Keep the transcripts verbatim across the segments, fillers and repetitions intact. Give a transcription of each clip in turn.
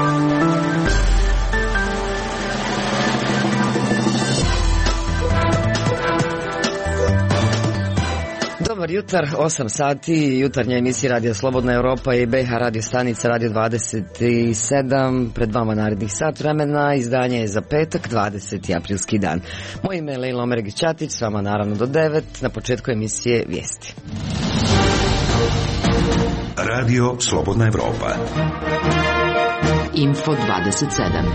Dobar jutar, osam sati, jutarnja emisija Radio Slobodna Europa i B H radio stanica Radio dvadeset sedam, pred vama narednih sat vremena, izdanje je za petak, dvadeseti aprilski dan. Moje ime je Lejla Omeregić-Ćatić, s vama naravno do devet, na početku emisije vijesti. Radio Slobodna Europa. Info dvadeset sedam.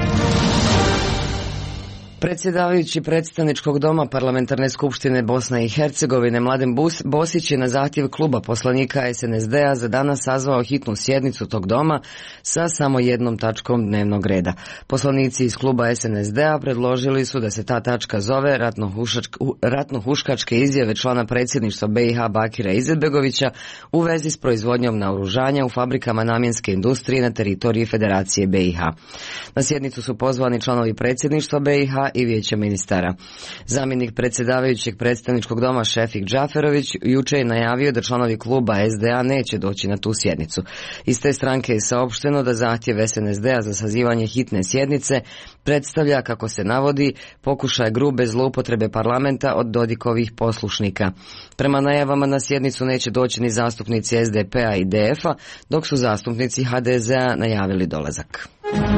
Predsjedavajući predstavničkog doma Parlamentarne skupštine Bosne i Hercegovine Mladen Bosić je na zahtjev kluba poslanika S N S D-a za danas sazvao hitnu sjednicu tog doma sa samo jednom tačkom dnevnog reda. Poslanici iz kluba S N S D-a predložili su da se ta tačka zove ratno-huškačke izjave člana predsjedništva B i H Bakira Izetbegovića u vezi s proizvodnjom naoružanja u fabrikama namjenske industrije na teritoriji Federacije B i H. Na sjednicu su pozvani članovi predsjedništva B i H i vijeća ministara. Zamjenik predsjedavajućeg predstavničkog doma Šefik Džaferović juče je najavio da članovi kluba S D A neće doći na tu sjednicu. Iz te stranke je saopšteno da zahtjev S N S D-a za sazivanje hitne sjednice predstavlja, kako se navodi, pokušaj grube zloupotrebe parlamenta od Dodikovih poslušnika. Prema najavama na sjednicu neće doći ni zastupnici S D P-a i D F-a, dok su zastupnici H D Z-a najavili dolazak.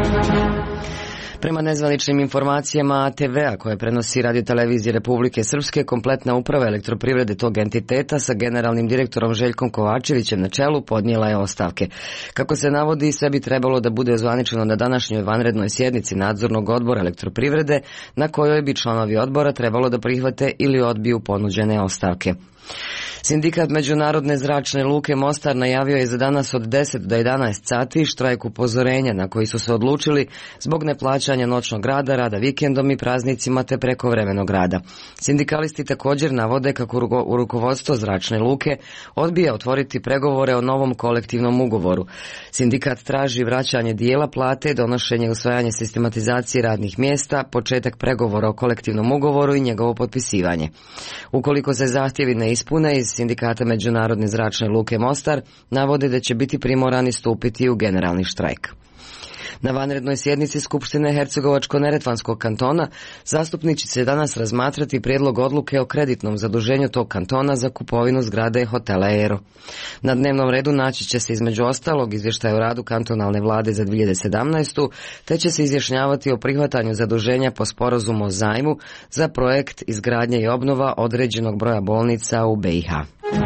Prema nezvaničnim informacijama A T V-a koje prenosi Radiotelevizije Republike Srpske, kompletna uprava elektroprivrede tog entiteta sa generalnim direktorom Željkom Kovačevićem na čelu podnijela je ostavke. Kako se navodi, sve bi trebalo da bude ozvaničeno na današnjoj vanrednoj sjednici nadzornog odbora elektroprivrede, na kojoj bi članovi odbora trebalo da prihvate ili odbiju ponuđene ostavke. Sindikat Međunarodne zračne luke Mostar najavio je za danas od deset do jedanaest sati štrajk upozorenja na koji su se odlučili zbog neplaćanja noćnog rada, rada vikendom i praznicima te prekovremenog rada. Sindikalisti također navode kako u rukovodstvo zračne luke odbija otvoriti pregovore o novom kolektivnom ugovoru. Sindikat traži vraćanje dijela plate, donošenje i usvajanje sistematizacije radnih mjesta, početak pregovora o kolektivnom ugovoru i njegovo potpisivanje. Ukoliko se zahtjevi ne ispune, iz Sindikata Međunarodne zračne luke Mostar navode da će biti primorani stupiti u generalni štrajk. Na vanrednoj sjednici Skupštine Hercegovačko-neretvanskog kantona zastupnici će danas razmatrati prijedlog odluke o kreditnom zaduženju tog kantona za kupovinu zgrade hotela Ero. Na dnevnom redu naći će se između ostalog izvještaj o radu kantonalne vlade za dvije hiljade sedamnaestu. te će se izjašnjavati o prihvatanju zaduženja po sporazumu o zajmu za projekt izgradnje i obnova određenog broja bolnica u B i H.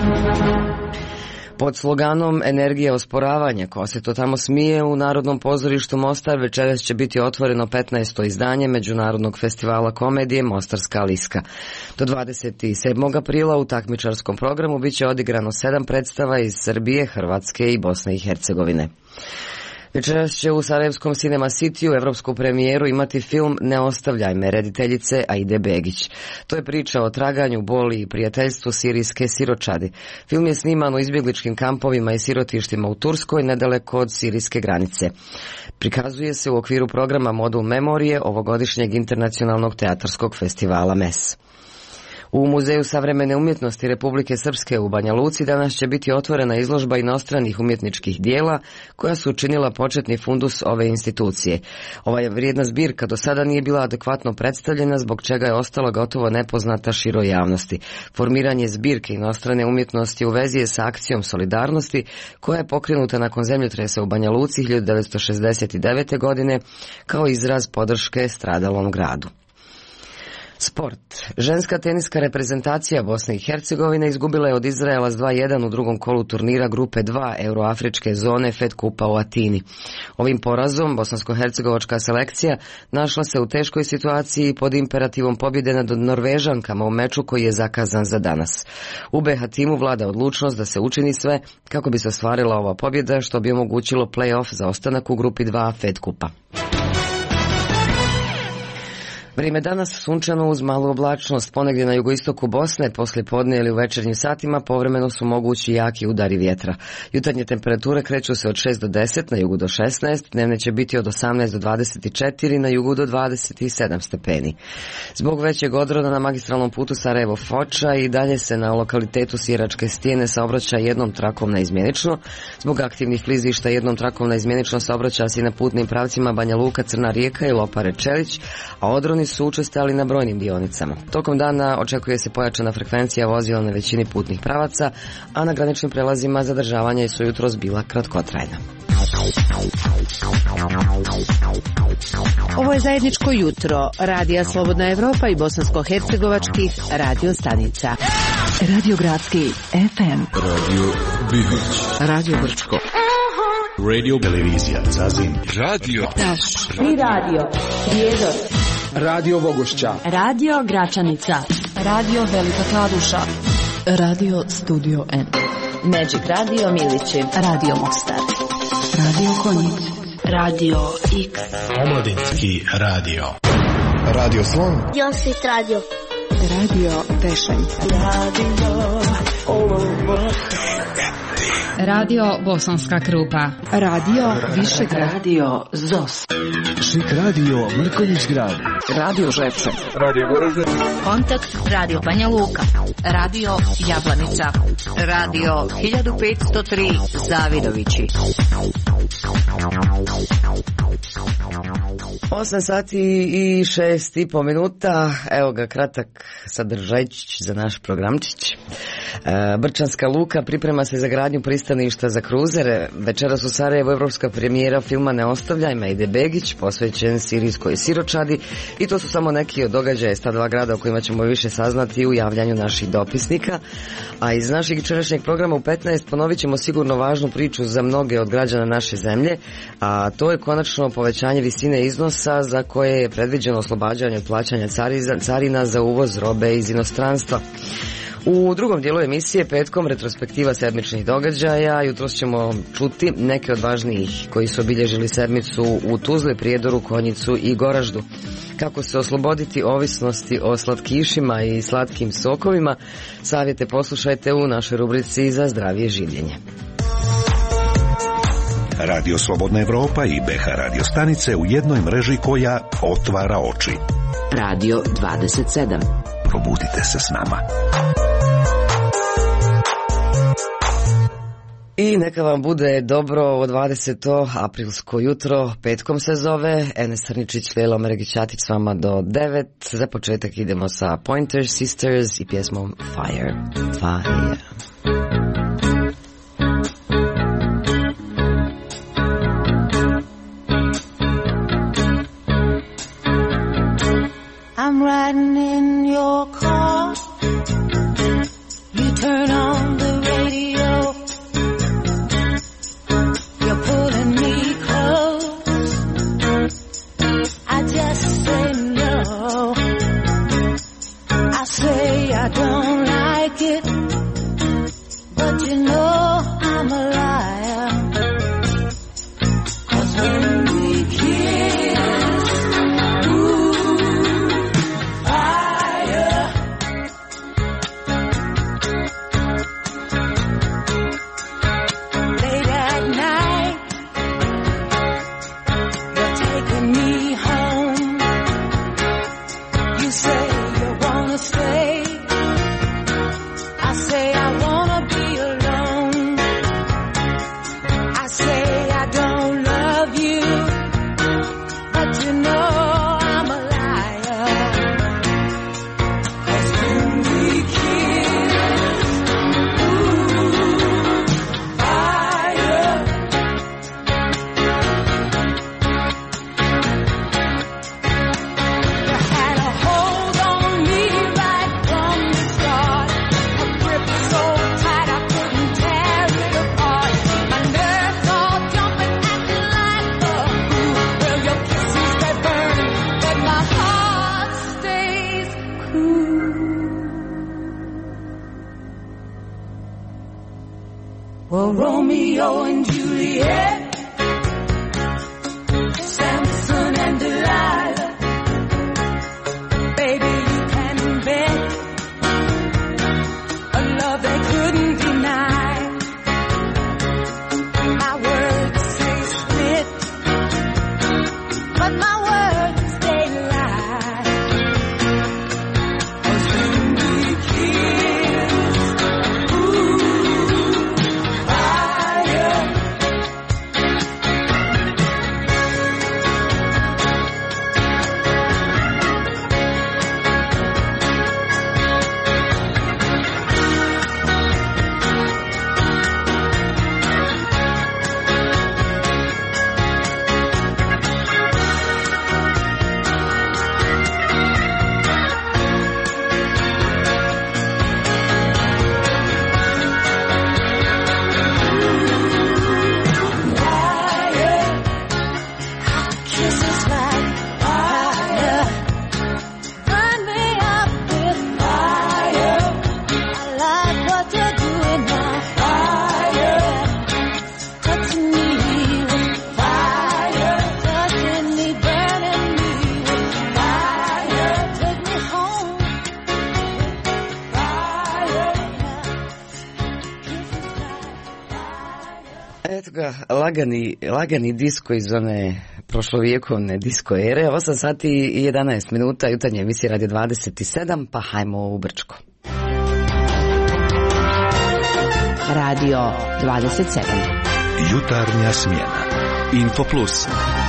Pod sloganom Energija osporavanja, ko se to tamo smije, u Narodnom pozorištu Mostar večeras će biti otvoreno petnaesto izdanje Međunarodnog festivala komedije Mostarska liska. Do dvadeset sedmog aprila u takmičarskom programu bit će odigrano sedam predstava iz Srbije, Hrvatske i Bosne i Hercegovine. Večeras će u Sarajevskom Cinema Cityu evropsku premijeru imati film Ne ostavljaj me rediteljice Aide Begić. To je priča o traganju, boli i prijateljstvu sirijske siročadi. Film je sniman u izbjegličkim kampovima i sirotištima u Turskoj, nedaleko od sirijske granice. Prikazuje se u okviru programa Modul memorije ovogodišnjeg internacionalnog teatarskog festivala M E S. U Muzeju savremene umjetnosti Republike Srpske u Banja Luci danas će biti otvorena izložba inostranih umjetničkih dijela koja su učinila početni fundus ove institucije. Ova vrijedna zbirka do sada nije bila adekvatno predstavljena, zbog čega je ostala gotovo nepoznata široj javnosti. Formiranje zbirke inostrane umjetnosti u vezi je sa akcijom solidarnosti koja je pokrenuta nakon zemljotresa u Banja Luci hiljadu devetsto šezdeset devete. godine kao izraz podrške stradalom gradu. Sport. Ženska teniska reprezentacija Bosne i Hercegovine izgubila je od Izraela s dva jedan u drugom kolu turnira grupe dva Euroafričke zone Fed Kupa u Atini. Ovim porazom bosansko-hercegovačka selekcija našla se u teškoj situaciji pod imperativom pobjede nad Norvežankama u meču koji je zakazan za danas. U B H timu vlada odlučnost da se učini sve kako bi se ostvarila ova pobjeda, što bi omogućilo play-off za ostanak u grupi dva Fed Kupa. Vrijeme danas sunčano uz malu oblačnost, ponegdje na jugoistoku Bosne, poslije podne ili u večernjim satima povremeno su mogući jaki udari vjetra. Jutarnje temperature kreću se od šest do deset, na jugu do šesnaest, dnevne će biti od osamnaest do dvadeset četiri, na jugu do dvadeset sedam stepeni. Zbog većeg odroda na magistralnom putu Sarajevo-Foča i dalje se na lokalitetu Siračke stijene saobraća jednom trakom naizmjenično. Zbog aktivnih klizišta jednom trakom naizmjenično saobraća se i na putnim pravcima Banja Luka, Crna Rijeka i Lopare-Čelić, a odroni su učestali na brojnim dionicama. Tokom dana očekuje se pojačana frekvencija vozila na većini putnih pravaca, a na graničnim prelazima zadržavanja su jutros bila kratkotrajna. Ovo je zajedničko jutro Radija Slobodna Evropa i bosansko-hercegovačkih radio stanica. Radio Gradski F M, Radio Bihoć, Radio Brčko, Radio Televizija Zazin, Radio Taš i Radio Prijedor, Radio Vogošća, Radio Gračanica, Radio Velika Kladuša, Radio Studio N, Magic Radio Milići, Radio Mostar, Radio Konjic, Radio X, Omladinski radio, Radio Slon, Josit Radio, Radio Tešanj, Radio Radio Bosanska Krupa, Radio Višegrad, Radio Zos, Šik Radio Mrkonjić Grad, Radio Žepče, Radio Goražde, Kontakt Radio Banja Luka, Radio Jablanica, Radio hiljadu petsto tri Zavidovići. osam sati i šest i po minuta, evo ga kratak sadržajčić za naš programčić. E, Brčanska luka priprema se za gradnju pristaništa za kruzere. Večeras u Sarajevu evropska premijera filma Ne ostavljaj Mejde Begić, posvećen sirijskoj siročadi, i to su samo neki od događaja sta dva grada o kojima ćemo više saznati u javljanju naših dopisnika. A iz našeg jučerašnjeg programa u petnaest ponovit ćemo sigurno važnu priču za mnoge od građana naše zemlje, a to je konačno povećanje visine iznosa za koje je predviđeno oslobađanje od plaćanja carina za uvoz robe iz inostranstva. U drugom dijelu emisije petkom retrospektiva sedmičnih događaja. Jutros ćemo čuti neke od važnijih koji su obilježili sedmicu u Tuzli, Prijedoru, Konjicu i Goraždu. Kako se osloboditi ovisnosti o slatkišima i slatkim sokovima, savjete poslušajte u našoj rubrici za zdravije življenje. Radio Slobodna Evropa i B H radio stanice u jednoj mreži koja otvara oči. Radio dvadeset sedam. Probudite se s nama. I neka vam bude dobro ovo dvadeseto aprilsko jutro, petkom se zove, Enes Crničić, Lelo Mergićatić s vama do devet. Za početak idemo sa Pointer Sisters i pjesmom Fire, Fire. I'm riding in your car. You turn on the radio. You're pulling me close. I just say no. I say I don't like it, but you know I'm a liar. 'Cause when we kiss, ooh, Well, Romeo and Juliet, Samson and Delilah, Eto ga, lagani, lagani disko iz one prošlovjekovne disko ere, osam sati i jedanaest minuta, jutarnje emisije Radio dvadeset sedam, pa hajmo u Brčko. Radio dvadeset sedam. Jutarnja smjena. Info Plus.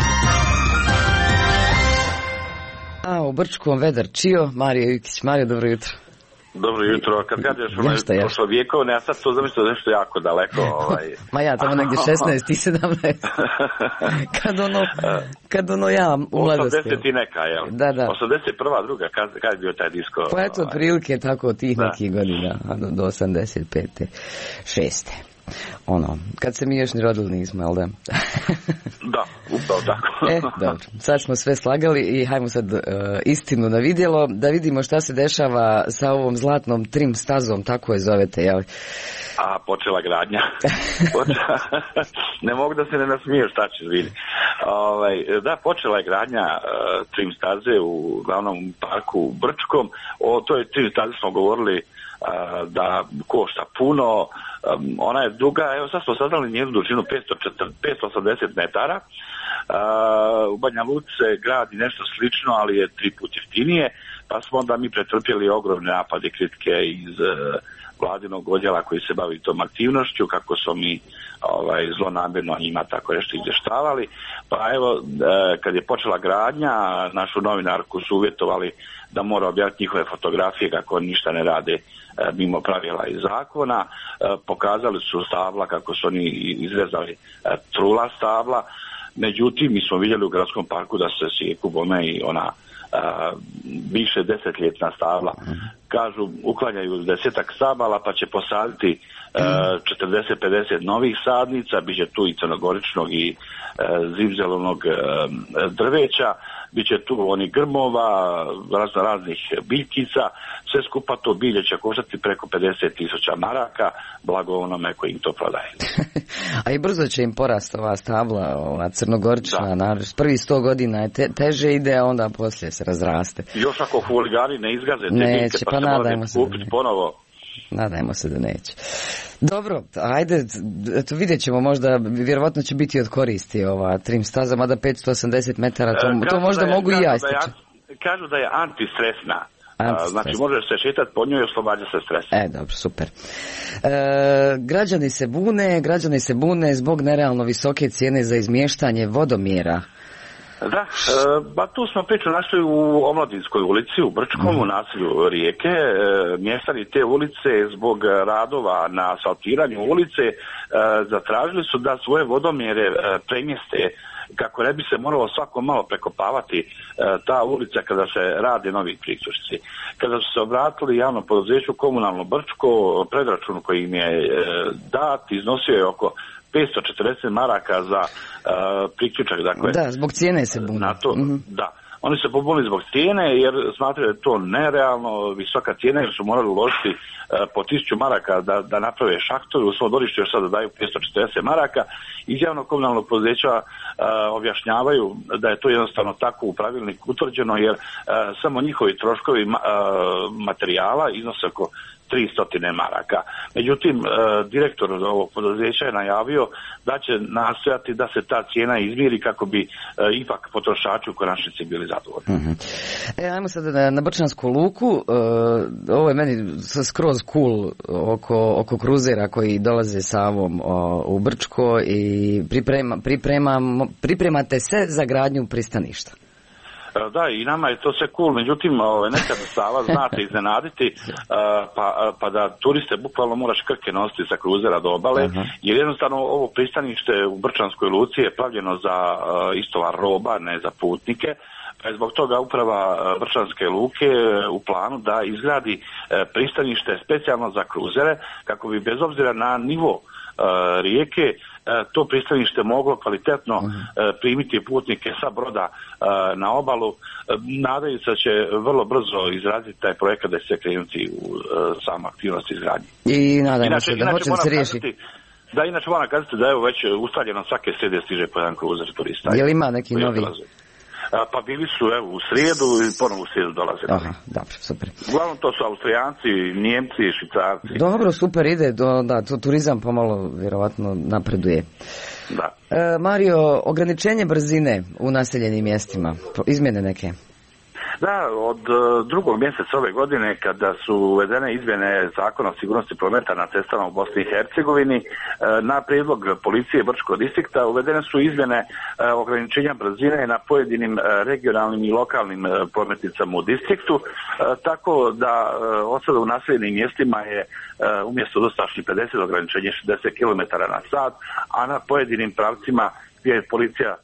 A u Brčkom vedar čio, Mario Jukić. Mario, dobro jutro. Dobro jutro, kad kažeš ono prošlo vjekovne, a sad to zamislio nešto jako daleko. Ovaj. Ma ja, tamo negdje šesnaest i sedamnaest. kad ono, kad ono ja u mladosti. osamdeset i neka, jel? Da, da. osamdeset prva, druga, kad, kad je bio taj disko? Pa eto, otprilike tako od tih nekih godina, do, do osamdeset pete, šeste. Ono, kad se mi još ni rodili nismo, jel da? Da, upravo tako. E, dobro, sad smo sve slagali i hajmo sad uh, istinu na vidjelo, da vidimo šta se dešava sa ovom zlatnom trim stazom, tako je zovete, jel? A, počela gradnja. Počela... ne mogu da se ne nasmiju, šta ćeš vidjeti. Ovaj, da, počela je gradnja uh, trim staze u glavnom parku u Brčkom. O toj trim stazi smo govorili uh, da košta puno. Um, ona je duga, evo sad smo saznali njenu dužinu petsto osamdeset metara. Uh, u Banja Luci se gradi nešto slično, ali je tri put jeftinije, pa smo onda mi pretrpjeli ogromne napade i kritike iz uh, vladinog odjela koji se bavi tom aktivnošću, kako smo mi ovaj, zlonamjerno njima tako nešto izvještavali. Pa evo, uh, kad je počela gradnja, našu novinarku su uvjetovali da mora objaviti njihove fotografije kako ništa ne rade mimo pravila i zakona. Pokazali su stabla kako su oni izrezali trula stabla, međutim mi smo vidjeli u gradskom parku da se sjeku bome i ona uh, više desetljetna stabla. Kažu uklanjaju desetak stabala pa će posaditi uh, četrdeset pedeset novih sadnica, bit će tu i crnogoričnog i uh, zimzelovnog uh, drveća, bit će tu oni grmova, razno raznih biljkica, sve skupa to bilje će koštati preko pedeset tisuća maraka, blago onome koji im to prodaje. A i brzo će im porast ova stabla, ova crnogorična, na prvi sto godina je te, teže ide, a onda poslije se razraste. Još ako huligani ne izgaze te neće, biljke, pa, pa se nadajmo se kupiti ponovo. Nadajmo se da neće. Dobro, ajde, eto vidjet ćemo, možda, vjerovatno će biti od koristi ova trim staza, mada petsto osamdeset metara, to, to možda je, mogu i ja istići. Kažu da je antistresna. Antistres. Znači možeš se šetati po njoj i oslobađa se stresa. E, dobro, super. E, građani se bune, građani se bune zbog nerealno visoke cijene za izmještanje vodomjera. Da, ba tu smo priču našli u Omladinskoj ulici u Brčkom, u naselju Rijeke. E, mještani te ulice zbog radova na asfaltiranju ulice e, zatražili su da svoje vodomjere e, premjeste kako ne bi se moralo svako malo prekopavati e, ta ulica kada se rade novi priključci. Kada su se obratili javnom poduzeću Komunalno Brčko, predračun koji im je e, dat iznosio je oko petsto četrdeset maraka za uh, priključak. Dakle, da, zbog cijene se buni. Na to, mm-hmm. Da. Oni se pobunili zbog cijene jer smatraju da je to nerealno visoka cijena jer su morali uložiti uh, po tisuću maraka da, da naprave šahtoru. U svom dvorištu još sada daju petsto četrdeset maraka. Iz javnog komunalnog poduzeća uh, objašnjavaju da je to jednostavno tako u pravilniku utvrđeno jer uh, samo njihovi troškovi ma, uh, materijala iznose oko tristo maraka. Međutim, e, direktor ovog poduzeća je najavio da će nastojati da se ta cijena izmjeri kako bi e, ipak potrošači u konačnici bili zadovoljni. Mm-hmm. E, ajmo sad na, na Brčansku luku. E, ovo je meni skroz cool oko, oko kruzera koji dolaze Savom o, u Brčko i priprema, priprema, pripremate se za gradnju pristaništa. Da, i nama je to sve cool, međutim nekad Sava znate iznenaditi pa, pa da turiste bukvalno moraš krke nositi sa kruzera do obale, uh-huh. jer jednostavno ovo pristanište u Brčanskoj luci je pravljeno za istovar roba, ne za putnike. Pa je zbog toga uprava Brčanske luke u planu da izgradi pristanište specijalno za kruzere kako bi bez obzira na nivo rijeke to pristanište moglo kvalitetno uh-huh. primiti putnike sa broda na obalu. Nadaju se da će vrlo brzo izraziti taj projekat da će se krenuti u samu aktivnost izgradnje. I nadajmo se da hoće se riješiti. Da, inače moram kazati da je već ustaljeno svake srede stiže po jedan kruzer turista. Je li ima neki novi? pa bili su evo u srijedu i ponovo u srijedu dolaze. Aha, dobro, super. Uglavnom to su Austrijanci, Njemci, Švicarci. Dobro, super ide, do, da, to, turizam pomalo vjerovatno napreduje. Da. E, Mario, ograničenje brzine u naseljenim mjestima, izmjene neke? Da, od drugog mjeseca ove godine kada su uvedene izmjene Zakona o sigurnosti prometa na cestama u Bosni i Hercegovini, na prijedlog policije Brčkog distrikta uvedene su izmjene ograničenja brzine na pojedinim regionalnim i lokalnim prometnicama u distriktu, tako da od sada u naseljenim mjestima je umjesto dosadašnjih pedeset ograničenje šezdeset kilometara na sat, a na pojedinim pravcima gdje je policija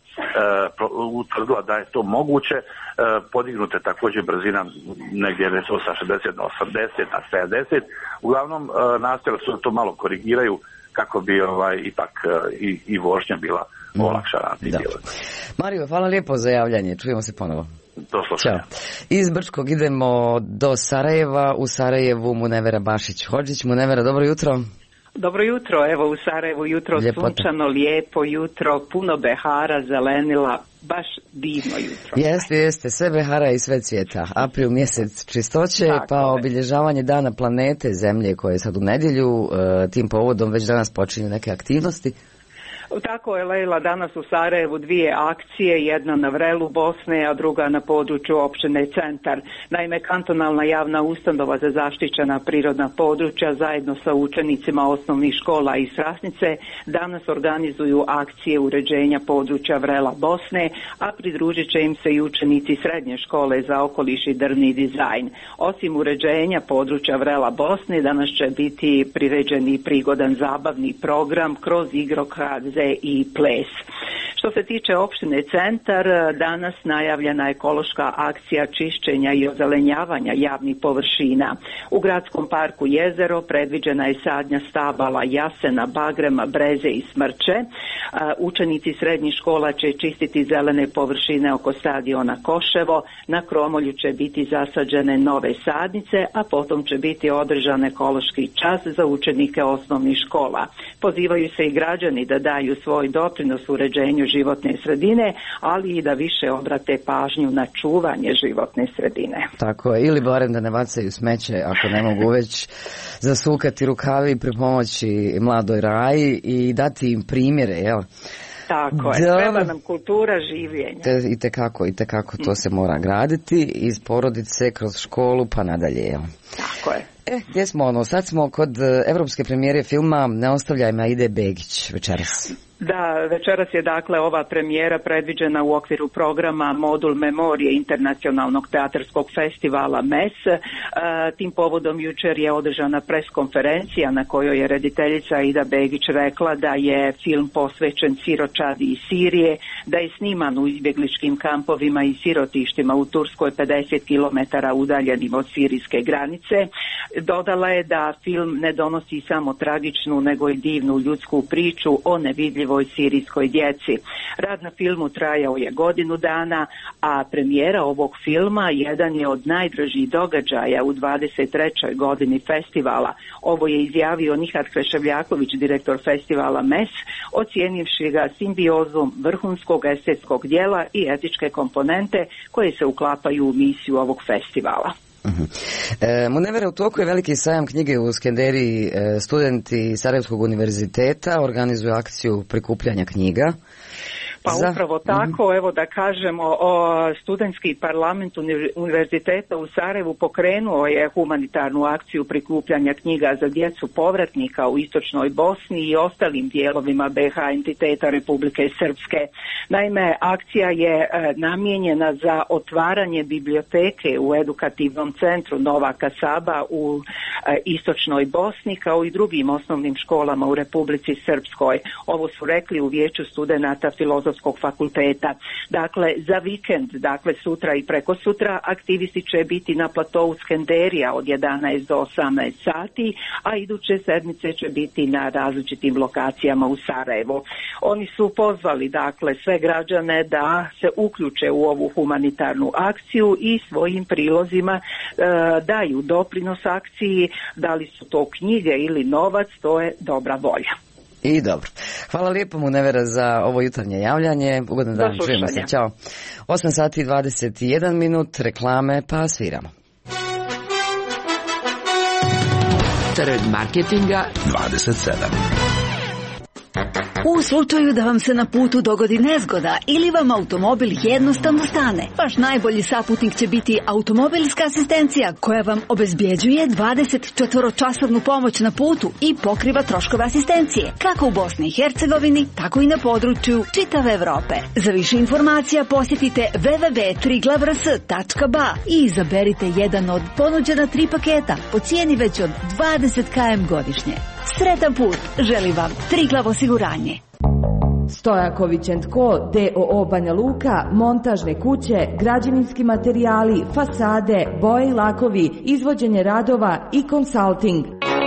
utvrdila da je to moguće, podignuta je također brzina negdje recimo sa šezdeset na osamdeset na sedamdeset. Uglavnom nastojali su da to malo korigiraju kako bi ovaj ipak i, i vožnja bila olakšana. Mario, hvala lijepo za javljanje, čujemo se ponovo. Do slušanja. Iz Brčkog idemo do Sarajeva, u Sarajevu Munevera Bašić-Hodžić. Munevera, dobro jutro. Dobro jutro, evo u Sarajevu jutro Ljepota. Sunčano, lijepo jutro, puno behara, zelenila, baš divno jutro. Jeste, jeste, sve behara i sve cvijeta. April mjesec čistoće, Tako pa je. obilježavanje dana planete Zemlje koje je sad u nedjelju, tim povodom već danas počinju neke aktivnosti. Tako je, Lejla, danas u Sarajevu dvije akcije, jedna na vrelu Bosne, a druga na području općine Centar. Naime, kantonalna javna ustanova za zaštićena prirodna područja zajedno sa učenicima osnovnih škola iz Hrasnice danas organizuju akcije uređenja područja vrela Bosne, a pridružit će im se i učenici srednje škole za okoliš i drvni dizajn. Osim uređenja područja vrela Bosne, danas će biti priređen i prigodan zabavni program kroz igrokaz i ples. Što se tiče općine Centar, danas najavljena ekološka akcija čišćenja i ozelenjavanja javnih površina. U gradskom parku Jezero predviđena je sadnja stabala jasena, bagrema, breze i smrče. Učenici srednjih škola će čistiti zelene površine oko stadiona Koševo, na Kromolju će biti zasađene nove sadnice, a potom će biti održan ekološki čas za učenike osnovnih škola. Pozivaju se i građani da daju svoj doprinos uređenju životne sredine, ali i da više obrate pažnju na čuvanje životne sredine. Tako je, ili barem da ne bacaju smeće ako ne mogu već zasukati rukavi i pripomoći mladoj Raji i dati im primjere, jel? Tako je, da, treba nam kultura življenja. Te, i tekako, i tekako to se mora graditi iz porodice kroz školu pa nadalje, jel? Tako je. E, gdje smo ono? Sad smo kod evropske premijere filma Ne ostavljaj me Aide Begić večeras. Da, večeras je dakle ova premijera predviđena u okviru programa Modul Memorije Internacionalnog teatarskog festivala M E S. E, tim povodom jučer je održana preskonferencija na kojoj je rediteljica Aida Begić rekla da je film posvećen siročadi iz Sirije, da je sniman u izbjegličkim kampovima i sirotištima u Turskoj pedeset kilometara udaljenim od sirijske granice. Dodala je da film ne donosi samo tragičnu nego i divnu ljudsku priču o nevidljivoj sirijskoj djeci. Rad na filmu trajao je godinu dana, a premijera ovog filma jedan je od najdražih događaja u dvadeset trećoj godini festivala. Ovo je izjavio Nihat Kreševljaković, direktor festivala M E S, ocijenivši ga simbiozom vrhunskog estetskog djela i etičke komponente koje se uklapaju u misiju ovog festivala. E, Munevera, u toku je veliki sajam knjige u Skenderiji. E, studenti Sarajevskog univerziteta organizuju akciju prikupljanja knjiga. Pa Za... upravo tako, evo da kažemo, o, studentski parlament univerziteta u Sarajevu pokrenuo je humanitarnu akciju prikupljanja knjiga za djecu povratnika u istočnoj Bosni i ostalim dijelovima B H entiteta Republike Srpske. Naime, akcija je e, namijenjena za otvaranje biblioteke u edukativnom centru Nova Kasaba u e, istočnoj Bosni kao i drugim osnovnim školama u Republici Srpskoj. Ovo su rekli u vijeću studenata Filozofskog fakulteta. Dakle, za vikend, dakle sutra i preko sutra, aktivisti će biti na platovu Skenderija od jedanaest do osamnaest sati, a iduće sedmice će biti na različitim lokacijama u Sarajevu. Oni su pozvali, dakle, sve građane da se uključe u ovu humanitarnu akciju i svojim prilozima e, daju doprinos akciji, da li su to knjige ili novac, to je dobra volja. I dobro. Hvala lijepo Munevera za ovo jutarnje javljanje. Ugodan dan, čujemo se. Ćao. osam sati i dvadeset jedan minut, reklame, pa sviramo. Trg marketinga dvadeset sedam. U slučaju da vam se na putu dogodi nezgoda ili vam automobil jednostavno stane, vaš najbolji saputnik će biti automobilska asistencija koja vam obezbjeđuje dvadeset četiri časovnu pomoć na putu i pokriva troškove asistencije, kako u Bosni i Hercegovini, tako i na području čitave Evrope. Za više informacija posjetite w w w tačka triglavrs tačka b a i izaberite jedan od ponuđena tri paketa po cijeni već od dvadeset kilometara godišnje. Sretan put želi vam Triglav osiguranje. Stojaković and Co. d o o Banja Luka, montažne kuće, građevinski materijali, fasade, boje i lakovi, izvođenje radova i konsalting.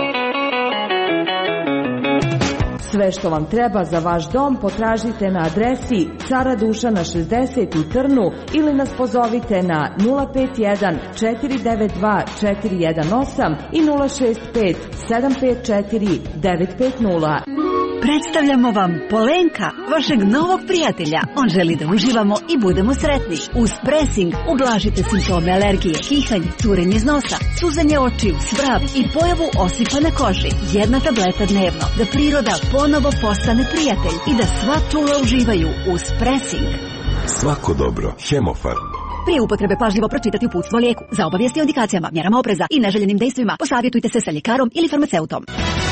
Sve što vam treba za vaš dom potražite na adresi Cara Dušana šezdeset u Trnu ili nas pozovite na nula pet jedan četiri devet dva četiri jedan osam i nula šest pet sedam pet četiri devet pet nula. Predstavljamo vam Polenka, vašeg novog prijatelja. On želi da uživamo i budemo sretni. Uz presing ublažite simptome alergije, kihanje, curenje iz nosa, suzanje očiju, svrav i pojavu osipa na koži. Jedna tableta dnevno, da priroda ponovo postane prijatelj i da sva čula uživaju uz presing. Svako dobro, Hemofarm. Prije upotrebe pažljivo pročitati uputstvo o lijeku. Za obavijesti o indikacijama, mjerama opreza i neželjenim dejstvima posavjetujte se sa ljekarom ili farmaceutom.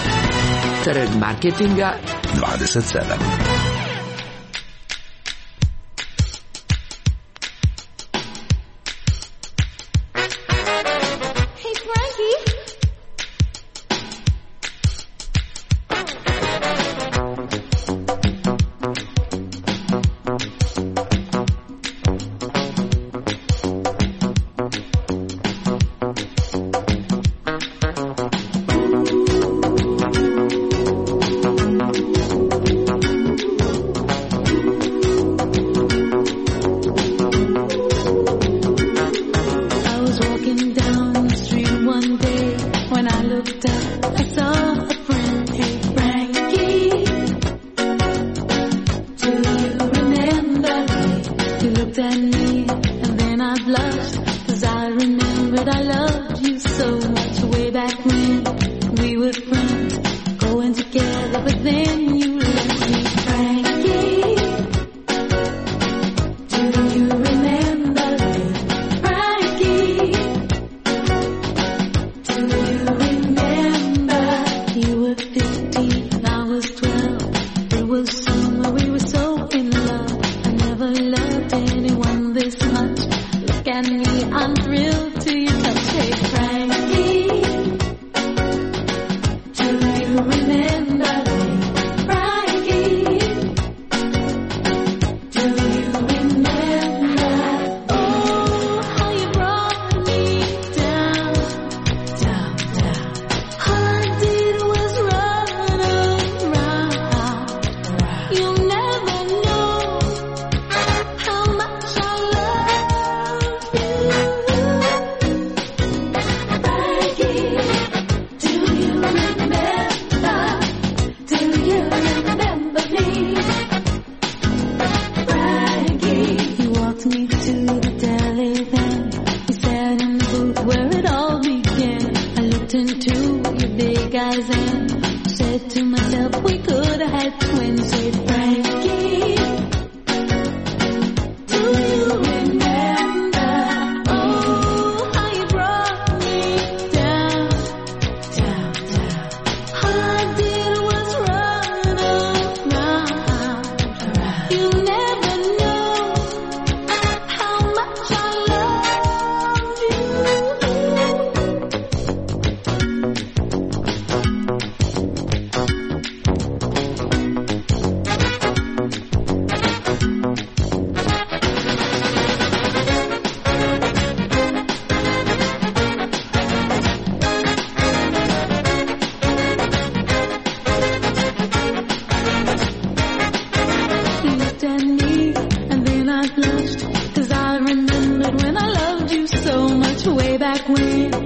Trg marketinga dvadeset sedam.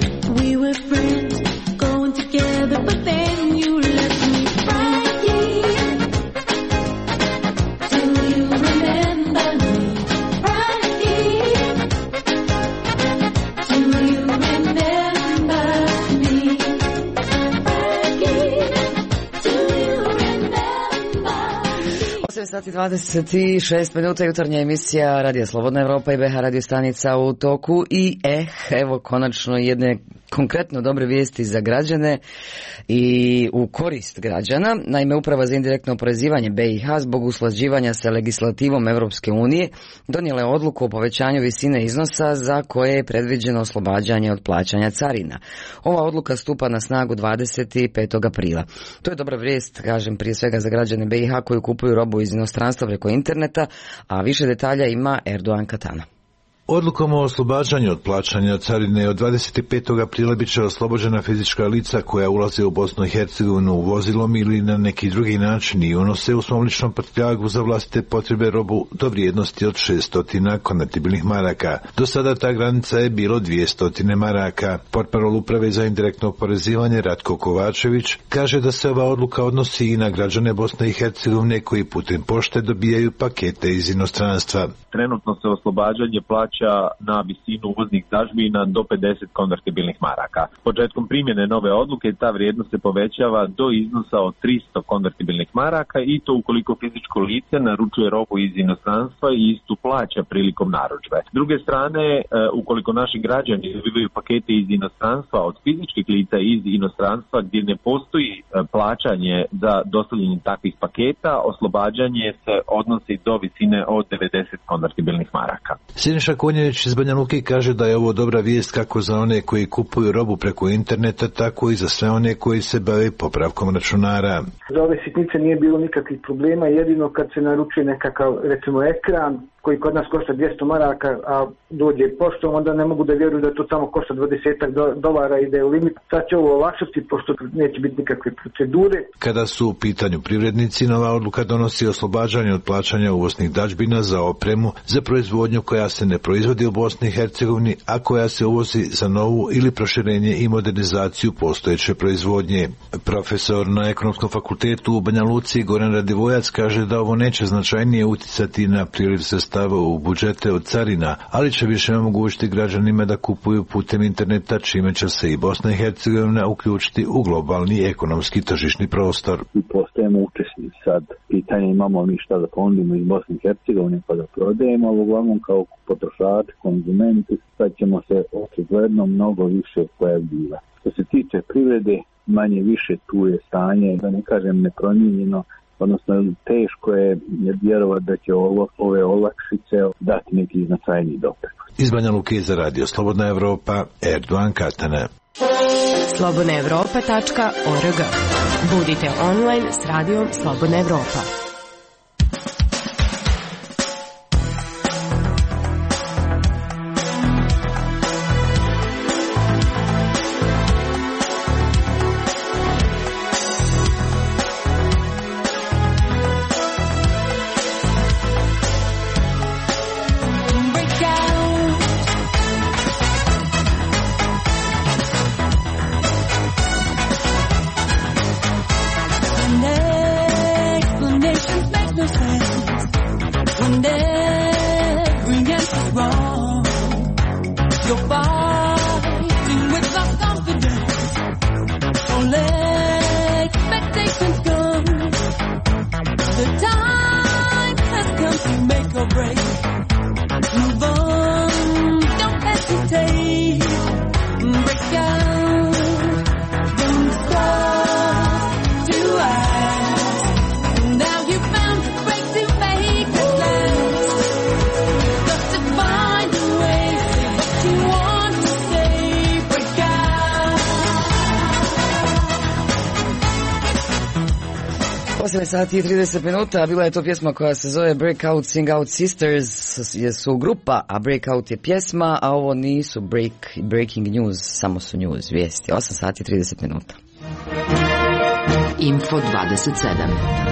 Together, but then you left me, Frankie. sati dvadeset šest minuta, jutarnja emisija Radija Slobodna Evropa i B H radio stanica u toku i eh, evo konačno jedne konkretno dobre vijesti za građane i u korist građana. Naime, Uprava za indirektno oporezivanje B i H zbog usklađivanja sa legislativom Evropske unije donijela je odluku o povećanju visine iznosa za koje je predviđeno oslobađanje od plaćanja carina. Ova odluka stupa na snagu dvadeset petog aprila. To je dobra vijest, kažem, prije svega za građane B i H koji kupuju robu iz inostranstva preko interneta, a više detalja ima Erdogan Katana. Odlukom o oslobađanju od plaćanja carine od dvadeset petog aprila bit će oslobođena fizička lica koja ulaze u Bosnu i Hercegovinu vozilom ili na neki drugi način i unose u svom ličnom prtljagu za vlastite potrebe robu do vrijednosti od šesto konvertibilnih maraka. Do sada ta granica je bilo dvjesto maraka. Portparol Uprave za indirektno oporezivanje Ratko Kovačević kaže da se ova odluka odnosi i na građane Bosne i Hercegovine koji putem pošte dobijaju pakete iz inostranstva. Trenutno se oslobađanje plaća na visinu uvoznih dažbina do pedeset konvertibilnih maraka. Početkom primjene nove odluke ta vrijednost se povećava do iznosa od tristo konvertibilnih maraka i to ukoliko fizičko lice naručuje robu iz inostranstva i istu plaća prilikom narudžbe. S druge strane, ukoliko naši građani dobivaju pakete iz inostranstva od fizičkih lica iz inostranstva gdje ne postoji plaćanje za dostavljanje takvih paketa, oslobađanje se odnosi do visine od devedeset konvertibilnih maraka. Siniša Konjević iz Banja Luke kaže da je ovo dobra vijest kako za one koji kupuju robu preko interneta, tako i za sve one koji se bave popravkom računara. Za ove sitnice nije bilo nikakvih problema, jedino kad se naručuje nekakav, recimo, ekran koji kod nas košta dvjesto maraka, a dođe poštom, onda ne mogu da vjeruju da to tamo košta dvadeset dolara i da je u limit. Sad će ovo olakšati, pošto neće biti nikakve procedure. Kada su u pitanju privrednici, nova odluka donosi oslobađanje od plaćanja uvoznih dažbina za opremu za proizvodnju koja se ne proizvodi u Bosni i Hercegovini, a koja se uvozi za novu ili proširenje i modernizaciju postojeće proizvodnje. Profesor na Ekonomskom fakultetu u Banja Luci Goran Radivojac kaže da ovo neće značajnije uticati na priliv sredstava u budžete od carina, ali će više omogućiti građanima da kupuju putem interneta, čime će se i Bosna i Hercegovina uključiti u globalni ekonomski tržišni prostor. Mi postajemo učesnici sad. Pitanje imamo li šta da ponudimo iz Bosne i Hercegovine pa da prodajemo, ali uglavnom kao potrošači, konzumenti, sad ćemo se očigledno mnogo više pojavljiva. Što se tiče privrede, manje više tu je stanje, da ne kažem nepromijenjeno, odnosno teško je vjerovati da će ovo, ove olakšice dati neki značajni doprinos. Iz Banja Luke za Radio Slobodna Evropa, Erdogan Katana. slobodna evropa tačka org. Budite online s Radijom Slobodna Evropa. osam sati i trideset minuta, bila je to pjesma koja se zove Breakout Sing Out Sisters, su grupa, a Breakout je pjesma, a ovo nisu break, breaking news, samo su news, vijesti. osam sati i trideset minuta. Info dvadeset sedam.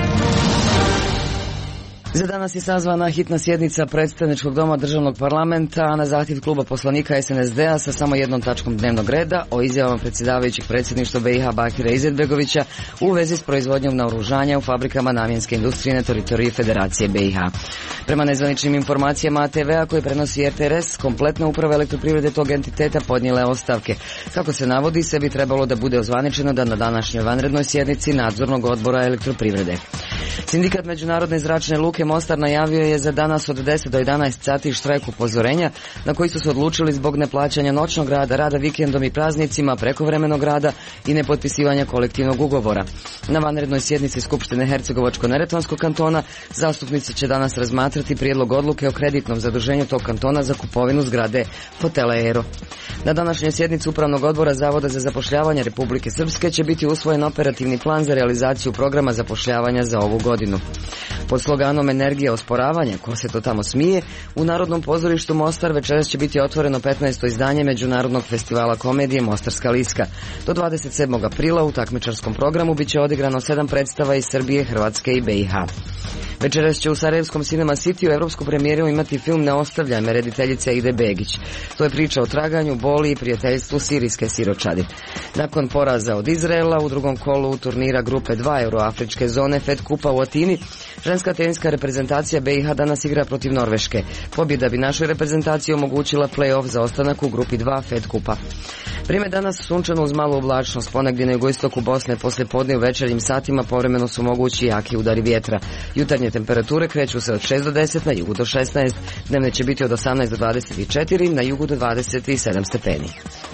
Za danas je sazvana hitna sjednica Predstavničkog doma Državnog parlamenta, a na zahtjev kluba poslanika S N S D-a sa samo jednom tačkom dnevnog reda o izjavama predsjedavajućeg predsjedništva B i H Bakira Izetbegovića u vezi s proizvodnjom naoružanja u fabrikama namjenske industrije na teritoriji Federacije B i H. Prema nezvaničnim informacijama A T V-a koje prenosi R T R S, kompletna uprava elektroprivrede tog entiteta podnijela je ostavke. Kako se navodi, sve bi trebalo da bude ozvaničeno da na današnjoj vanrednoj sjednici nadzornog odbora elektroprivrede. Sindikat Međunarodne zračne luke Mostar najavio je za danas od deset do jedanaest sati štrajk upozorenja na koji su se odlučili zbog neplaćanja noćnog rada, rada vikendom i praznicima, prekovremenog rada i nepotpisivanja kolektivnog ugovora. Na vanrednoj sjednici Skupštine Hercegovačko-neretvanskog kantona zastupnici će danas razmatrati prijedlog odluke o kreditnom zaduženju tog kantona za kupovinu zgrade hotela Ero. Na današnjoj sjednici Upravnog odbora Zavoda za zapošljavanje Republike Srpske će biti usvojen operativni plan za realizaciju programa zapošljavanja za ovu godinu. Pod sloganom Energija osporavanja, ko se to tamo smije, u Narodnom pozorištu Mostar večeras će biti otvoreno petnaesto izdanje Međunarodnog festivala komedije Mostarska liska. Do dvadeset sedmog aprila u takmičarskom programu biće odigrano sedam predstava iz Srbije, Hrvatske i B i H. Večeras će u Sarajevskom Cinema City u evropsku premijeru imati film Ne ostavljaj me rediteljice Aide Begić. To je priča o traganju, boli i prijateljstvu sirijske siročadi. Nakon poraza od Izraela u drugom kolu turnira grupe dva Euroafričke zone Fed Kupa u Atini, ženska teniska reprezentacija B i H danas igra protiv Norveške. Pobjeda bi našoj reprezentaciji omogućila play-off za ostanak u grupi dva Fed Kupa. Vrijeme danas sunčano uz malu oblačnost, ponegdje na jugoistoku Bosne poslije podne u večernjim satima povremeno su mogući jaki udari vjetra. Jutarnje temperature kreću se od šest do deset, na jugu do šesnaest, dnevne će biti od osamnaest do dvadeset četiri, na jugu do dvadeset sedam stepeni.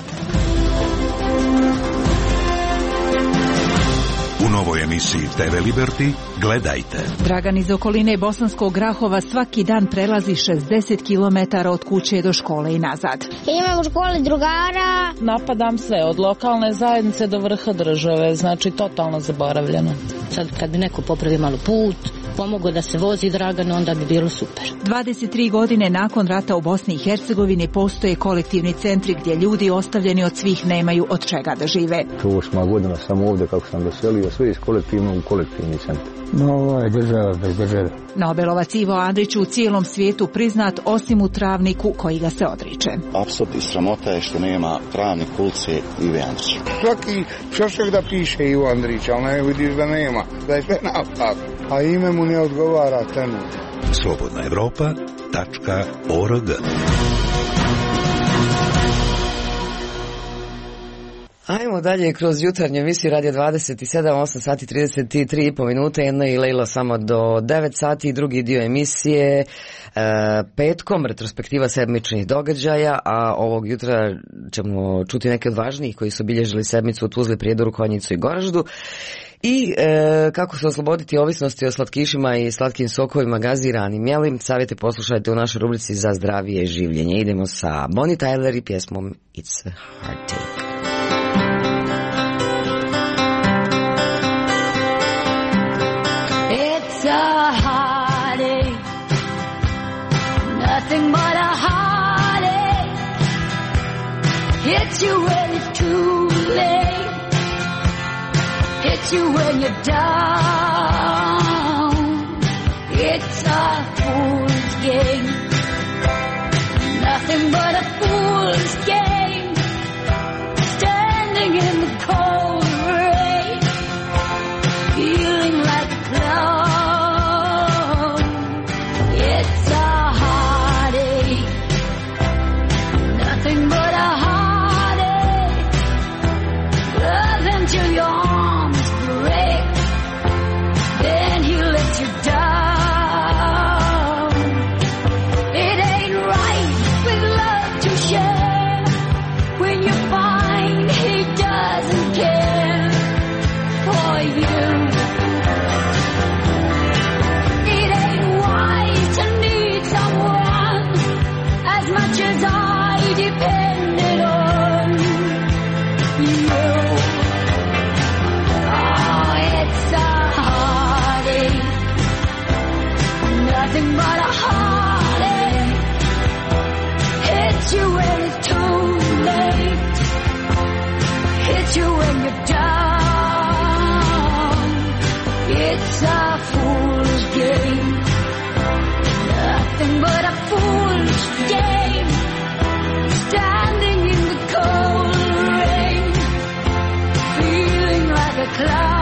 U novoj emisiji T V Liberty gledajte. Dragan iz okoline Bosanskog Grahova svaki dan prelazi šezdeset kilometara od kuće do škole i nazad. Ja imam u školi drugara. Napadam sve, od lokalne zajednice do vrha države, znači totalno zaboravljeno. Sad kad bi neko popravi malo put, pomogao da se vozi Dragan, onda bi bilo super. dvadeset tri godine nakon rata u Bosni i Hercegovini postoje kolektivni centri gdje ljudi ostavljeni od svih nemaju od čega da žive. Osma godina sam ovdje kako sam doselio, sve iz kolektivnog u kolektivni centar. No, ovo je država bez države. Nobelovac Ivo Andrić u cijelom svijetu priznat osim u Travniku koji ga se odriče. Apsurd i sramota je što nema Travnik ulice Ive Andrića. Svaki čovjek da piše Ivo Andrić, ali ne vidiš da nema, da je sve napak, a ime mu ne odgovara trenutno. slobodna evropa tačka org. Ajmo dalje kroz jutarnju emisiju Radio dvadeset sedam, osam sati trideset tri i po minute, jedna je Lejla samo do devet sati, drugi dio emisije e, petkom, retrospektiva sedmičnih događaja, a ovog jutra ćemo čuti neke od važnijih koji su obilježili sedmicu u Tuzli, Prijedoru, Konjicu i Goraždu. I e, kako se osloboditi ovisnosti o slatkišima i slatkim sokovima gaziranim jelim, savjete poslušajte u našoj rubrici za zdravije življenje. Idemo sa Bonnie Tyler i pjesmom It's a Hard Take. It's a heartache, nothing but a heartache. Hits you when it's too late, hits you when you're down. It's a fool's game, nothing but a fool's game. Standing in the cold rain, feeling like a clown. It's a heartache, nothing but a heartache. Love until your arms break, then he lets you down. It ain't right with love to share when you find he doesn't care for you. It ain't wise to need someone as much as I depended on you. Oh, it's a heartache, nothing but a heartache. Hits you when it's too late, hits you when you're down. It's a fool's game, nothing but a fool's game. Standing in the cold rain, feeling like a clown.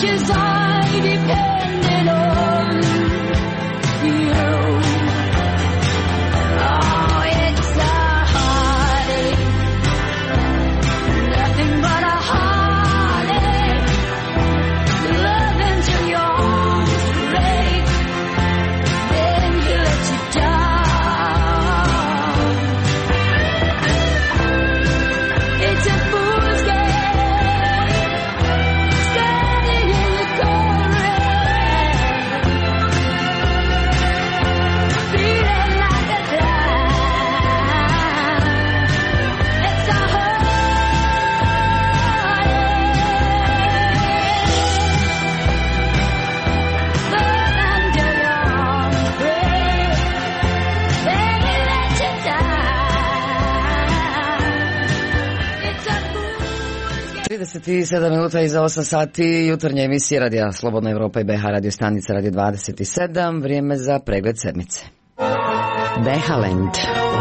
much as I depended on you. Oh, it's a heartache, nothing but a heartache. Love until your arms break, then he lets you down. It's a fool's game, standing in the chorus, feeling like a clown. It's a heartache, love until your arms break, then he lets you down. It's a trideset sedam minuta iza osam sati, jutarnja emisija Radija Slobodna Evropa i B H radio stanica Radio dvadeset sedam, vrijeme za pregled sedmice. Behaland.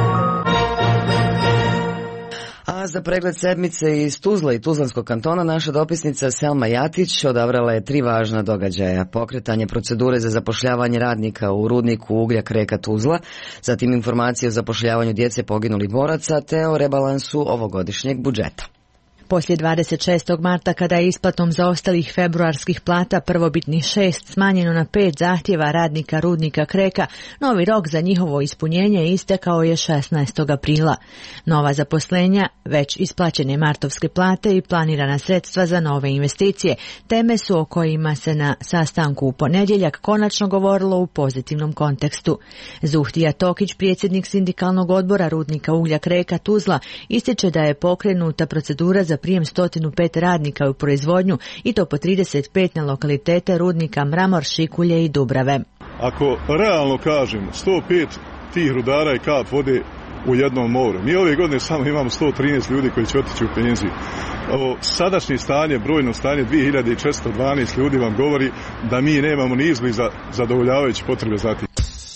A za pregled sedmice iz Tuzla i Tuzlanskog kantona naša dopisnica Selma Jatić odabrala je tri važna događaja. Pokretanje procedure za zapošljavanje radnika u rudniku uglja Kreka Tuzla, zatim informacije o zapošljavanju djece poginulih boraca te o rebalansu ovogodišnjeg budžeta. Poslije dvadeset šestog marta, kada je isplatom zaostalih februarskih plata prvobitnih šest smanjeno na pet zahtjeva radnika rudnika Kreka, novi rok za njihovo ispunjenje istekao je šesnaestog aprila. Nova zaposlenja, već isplaćene martovske plate i planirana sredstva za nove investicije, teme su o kojima se na sastanku u ponedjeljak konačno govorilo u pozitivnom kontekstu. Zuhtija Tokić, predsjednik sindikalnog odbora rudnika uglja Kreka Tuzla, ističe da je pokrenuta procedura za prijem sto pet radnika u proizvodnju i to po trideset pet na lokalitete rudnika Mramor, Šikulje i Dubrave. Ako realno kažem, sto pet tih rudara je kap vode u jednom moru. Mi ove godine samo imamo sto trinaest ljudi koji će otići u penziju. Ovo sadašnje stanje, brojno stanje dvije hiljade četiristo dvanaest ljudi vam govori da mi nemamo ni izbliza zadovoljavajuće potrebe za tim.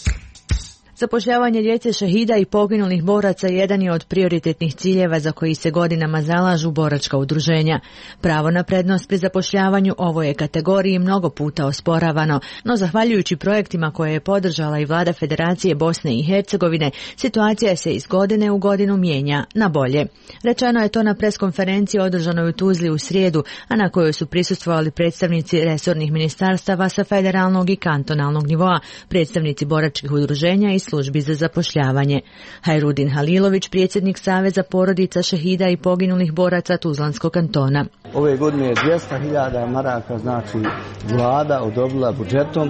Zapošljavanje djece šehida i poginulih boraca jedan je od prioritetnih ciljeva za koji se godinama zalažu boračka udruženja. Pravo na prednost pri zapošljavanju ovoj kategoriji mnogo puta osporavano, no zahvaljujući projektima koje je podržala i vlada Federacije Bosne i Hercegovine, situacija se iz godine u godinu mijenja na bolje. Rečeno je to na preskonferenciji održanoj u Tuzli u srijedu, a na kojoj su prisustvovali predstavnici resornih ministarstava sa federalnog i kantonalnog nivoa, predstavnici boračkih udruženja i službi za zapošljavanje. Hajrudin Halilović, predsjednik Saveza porodica šehida i poginulih boraca Tuzlanskog kantona. Ove godine je dvjesto hiljada maraka, znači vlada odobrila budžetom,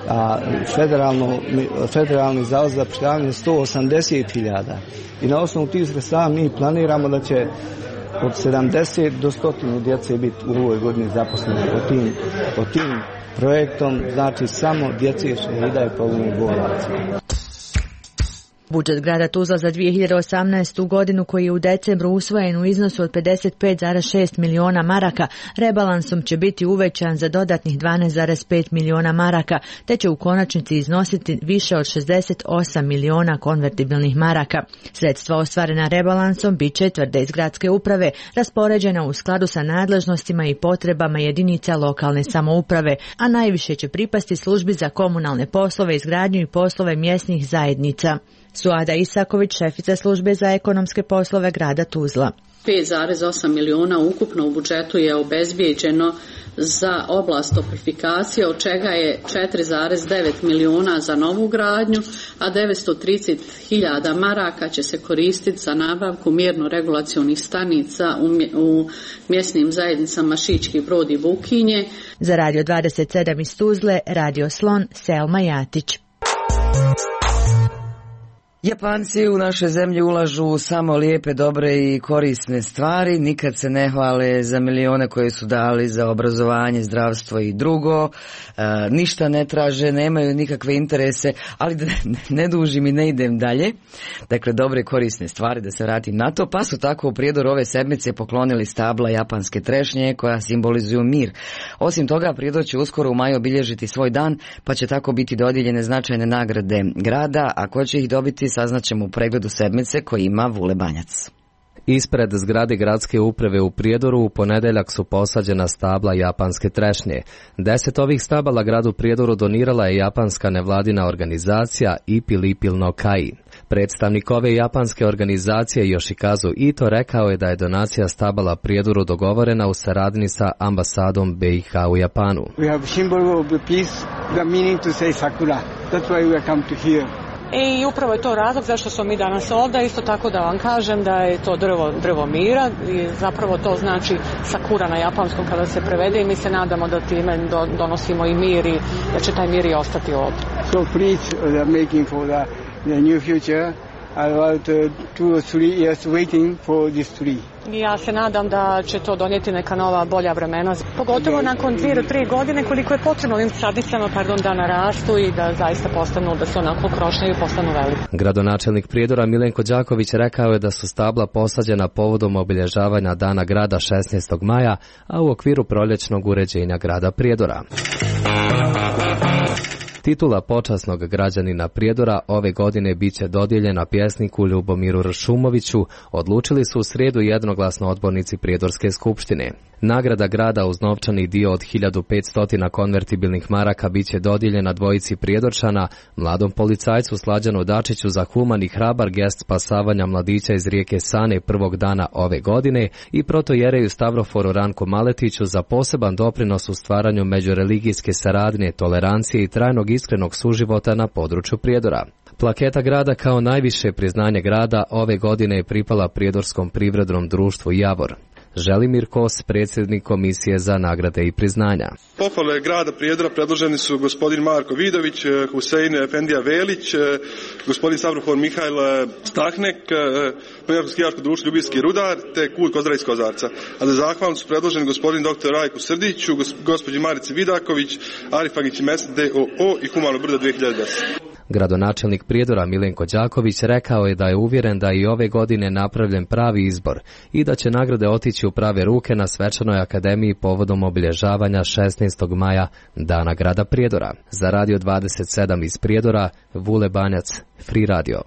a federalno, federalni zavod za zapošljavanje sto osamdeset hiljada. I na osnovu tih sredstava mi planiramo da će od sedamdeset do sto djece biti u ovoj godini zaposleni po tim, po tim projektom, znači samo djece šehida i poginulih boraca. Budžet grada Tuzla za dvije hiljade osamnaestu godinu, koji je u decembru usvojen u iznosu od pedeset pet zarez šest miliona maraka, rebalansom će biti uvećan za dodatnih dvanaest zarez pet miliona maraka, te će u konačnici iznositi više od šezdeset osam miliona konvertibilnih maraka. Sredstva ostvarena rebalansom bit će, tvrde iz gradske uprave, raspoređena u skladu sa nadležnostima i potrebama jedinica lokalne samouprave, a najviše će pripasti službi za komunalne poslove, izgradnju i poslove mjesnih zajednica. Suada Isaković, šefica službe za ekonomske poslove grada Tuzla. pet zarez osam miliona ukupno u budžetu je obezbijeđeno za oblast toplifikacije, od čega je četiri zarez devet miliona za novu gradnju, a devetsto trideset hiljada maraka će se koristiti za nabavku mjerno-regulacionih stanica u, u mjesnim zajednicama Šički Brod i Bukinje. Za Radio dvadeset sedam iz Tuzle, Radio Slon, Selma Jatić. Japanci u našoj zemlji ulažu samo lijepe, dobre i korisne stvari, nikad se ne hvale za milione koje su dali za obrazovanje, zdravstvo i drugo, e, ništa ne traže, nemaju nikakve interese, ali da ne dužim i ne idem dalje. Dakle, dobre korisne stvari, da se vratim na to, pa su tako u prijedoru ove sedmice poklonili stabla japanske trešnje koja simbolizuju mir. Osim toga, Prijedor će uskoro u maju obilježiti svoj dan, pa će tako biti dodijeljene značajne nagrade grada, a ko će ih dobiti saznaćemo u pregledu sedmice koji ima Vule Banjac. Ispred zgrade gradske uprave u Prijedoru u ponedeljak su posađena stabla japanske trešnje. Deset ovih stabala gradu Prijedoru donirala je japanska nevladina organizacija Ipilipil no Kai. Predstavnik ove japanske organizacije Yoshikazu Ito rekao je da je donacija stabala Prijedoru dogovorena u saradnji sa ambasadom B i H u Japanu. We have symbol of peace, the meaning to say sakura. That's why we come to here. I upravo je to razlog zašto smo mi danas ovdje, isto tako da vam kažem da je to drvo, drvo mira i zapravo to znači sakura na japanskom kada se prevede i mi se nadamo da time do, donosimo i mir i da će taj mir i ostati ovdje. So please, they are making for the, the new future. I want uh, two or three years waiting for this tree. Ja se nadam da će to donijeti neka nova bolja vremena, pogotovo nakon dvije do tri godine koliko je potrebno ovim sadnicama pardon, da narastu i da zaista postanu, da se onako krošnjaju i postanu velike. Gradonačelnik Prijedora Milenko Đaković rekao je da su stabla posađena povodom obilježavanja Dana grada šesnaestog maja, a u okviru proljećnog uređenja grada Prijedora. Titula počasnog građanina Prijedora ove godine biće dodijeljena pjesniku Ljubomiru Ršumoviću, odlučili su u srijedu jednoglasno odbornici Prijedorske skupštine. Nagrada grada uz novčani dio od hiljadu petsto konvertibilnih maraka biće dodijeljena dvojici Prijedorčana, mladom policajcu Slađanu Dačiću za human i hrabar gest spasavanja mladića iz rijeke Sane prvog dana ove godine i protojereju Stavroforu Ranku Maletiću za poseban doprinos u stvaranju međureligijske saradnje, tolerancije i trajnog iskrenog suživota na području Prijedora. Plaketa grada kao najviše priznanje grada ove godine je pripala Prijedorskom privrednom društvu Javor. Želimir Kos, predsjednik Komisije za nagrade i priznanja. Pohvale grada Prijedora predloženi su gospodin Marko Vidović, Husein Efendija Velić, gospodin Stavrofor Mihajl Stahnek, Prijedorsko skijaško društvo Ljubinski rudar te Kult Kozara iz Kozarca. A za zahvalu su predloženi gospodin doktor Rajku Srdiću, gospođi Marici Vidaković, Arifagić Mes D O O i Humano brdo dvije hiljade deset. Gradonačelnik Prijedora Milenko Đaković rekao je da je uvjeren da i ove godine napravljen pravi izbor i da će nagrade otići u prave ruke na svečanoj akademiji povodom obilježavanja šesnaestog maja Dana grada Prijedora. Za Radio dvadeset sedam iz Prijedora, Vule Banjac, Free Radio.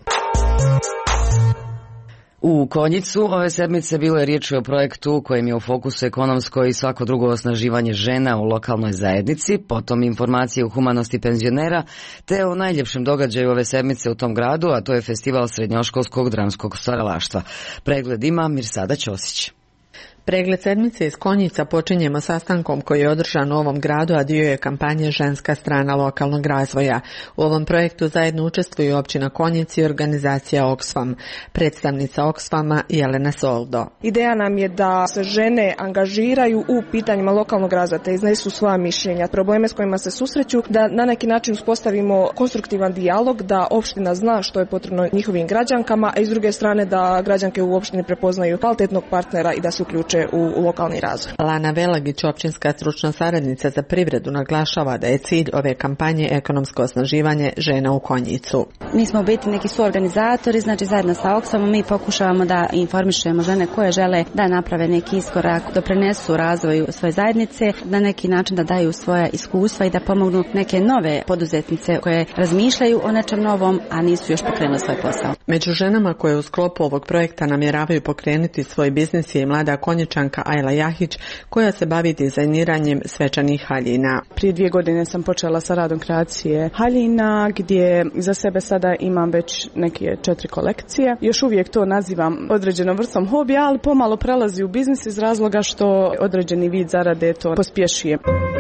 U Konjicu ove sedmice bilo je riječ o projektu kojim je u fokusu ekonomsko i svako drugo osnaživanje žena u lokalnoj zajednici, potom informacije o humanosti penzionera, te o najljepšem događaju ove sedmice u tom gradu, a to je festival srednjoškolskog dramskog stvaralaštva. Pregled ima Mirsada Ćosić. Pregled sedmice iz Konjica počinjemo sastankom koji je održan u ovom gradu, a dio je kampanje Ženska strana lokalnog razvoja. U ovom projektu zajedno učestvuju općina Konjic i organizacija Oxfam. Predstavnica Oxfama Jelena Soldo. Ideja nam je da se žene angažiraju u pitanjima lokalnog razvoja, te iznesu svoja mišljenja, probleme s kojima se susreću, da na neki način uspostavimo konstruktivan dijalog, da opština zna što je potrebno njihovim građankama, a iz druge strane da građanke u opštini prepoznaju kvalitetnog partnera i da se uključe u lokalni razvoj. Lana Velagić, općinska stručna saradnica za privredu, naglašava da je cilj ove kampanje ekonomsko osnaživanje žena u Konjicu. Mi smo u biti neki suorganizatori, znači zajedno sa Oxfamom mi pokušavamo da informišemo žene koje žele da naprave neki iskorak, doprinesu razvoju svoje zajednice, na neki način da daju svoja iskustva i da pomognu neke nove poduzetnice koje razmišljaju o nečem novom, a nisu još pokrenuli svoj posao. Među ženama koje u sklopu ovog projekta namjeravaju pokrenuti svoj biznis je i mlada Konjičanka Ajla Jahić, koja se bavi dizajniranjem svečanih haljina. Prije dvije godine sam počela sa radom kreacije haljina, gdje za sebe sada imam već neke četiri kolekcije. Još uvijek to nazivam određenom vrstom hobija, ali pomalo prelazi u biznis iz razloga što određeni vid zarade to pospješuje.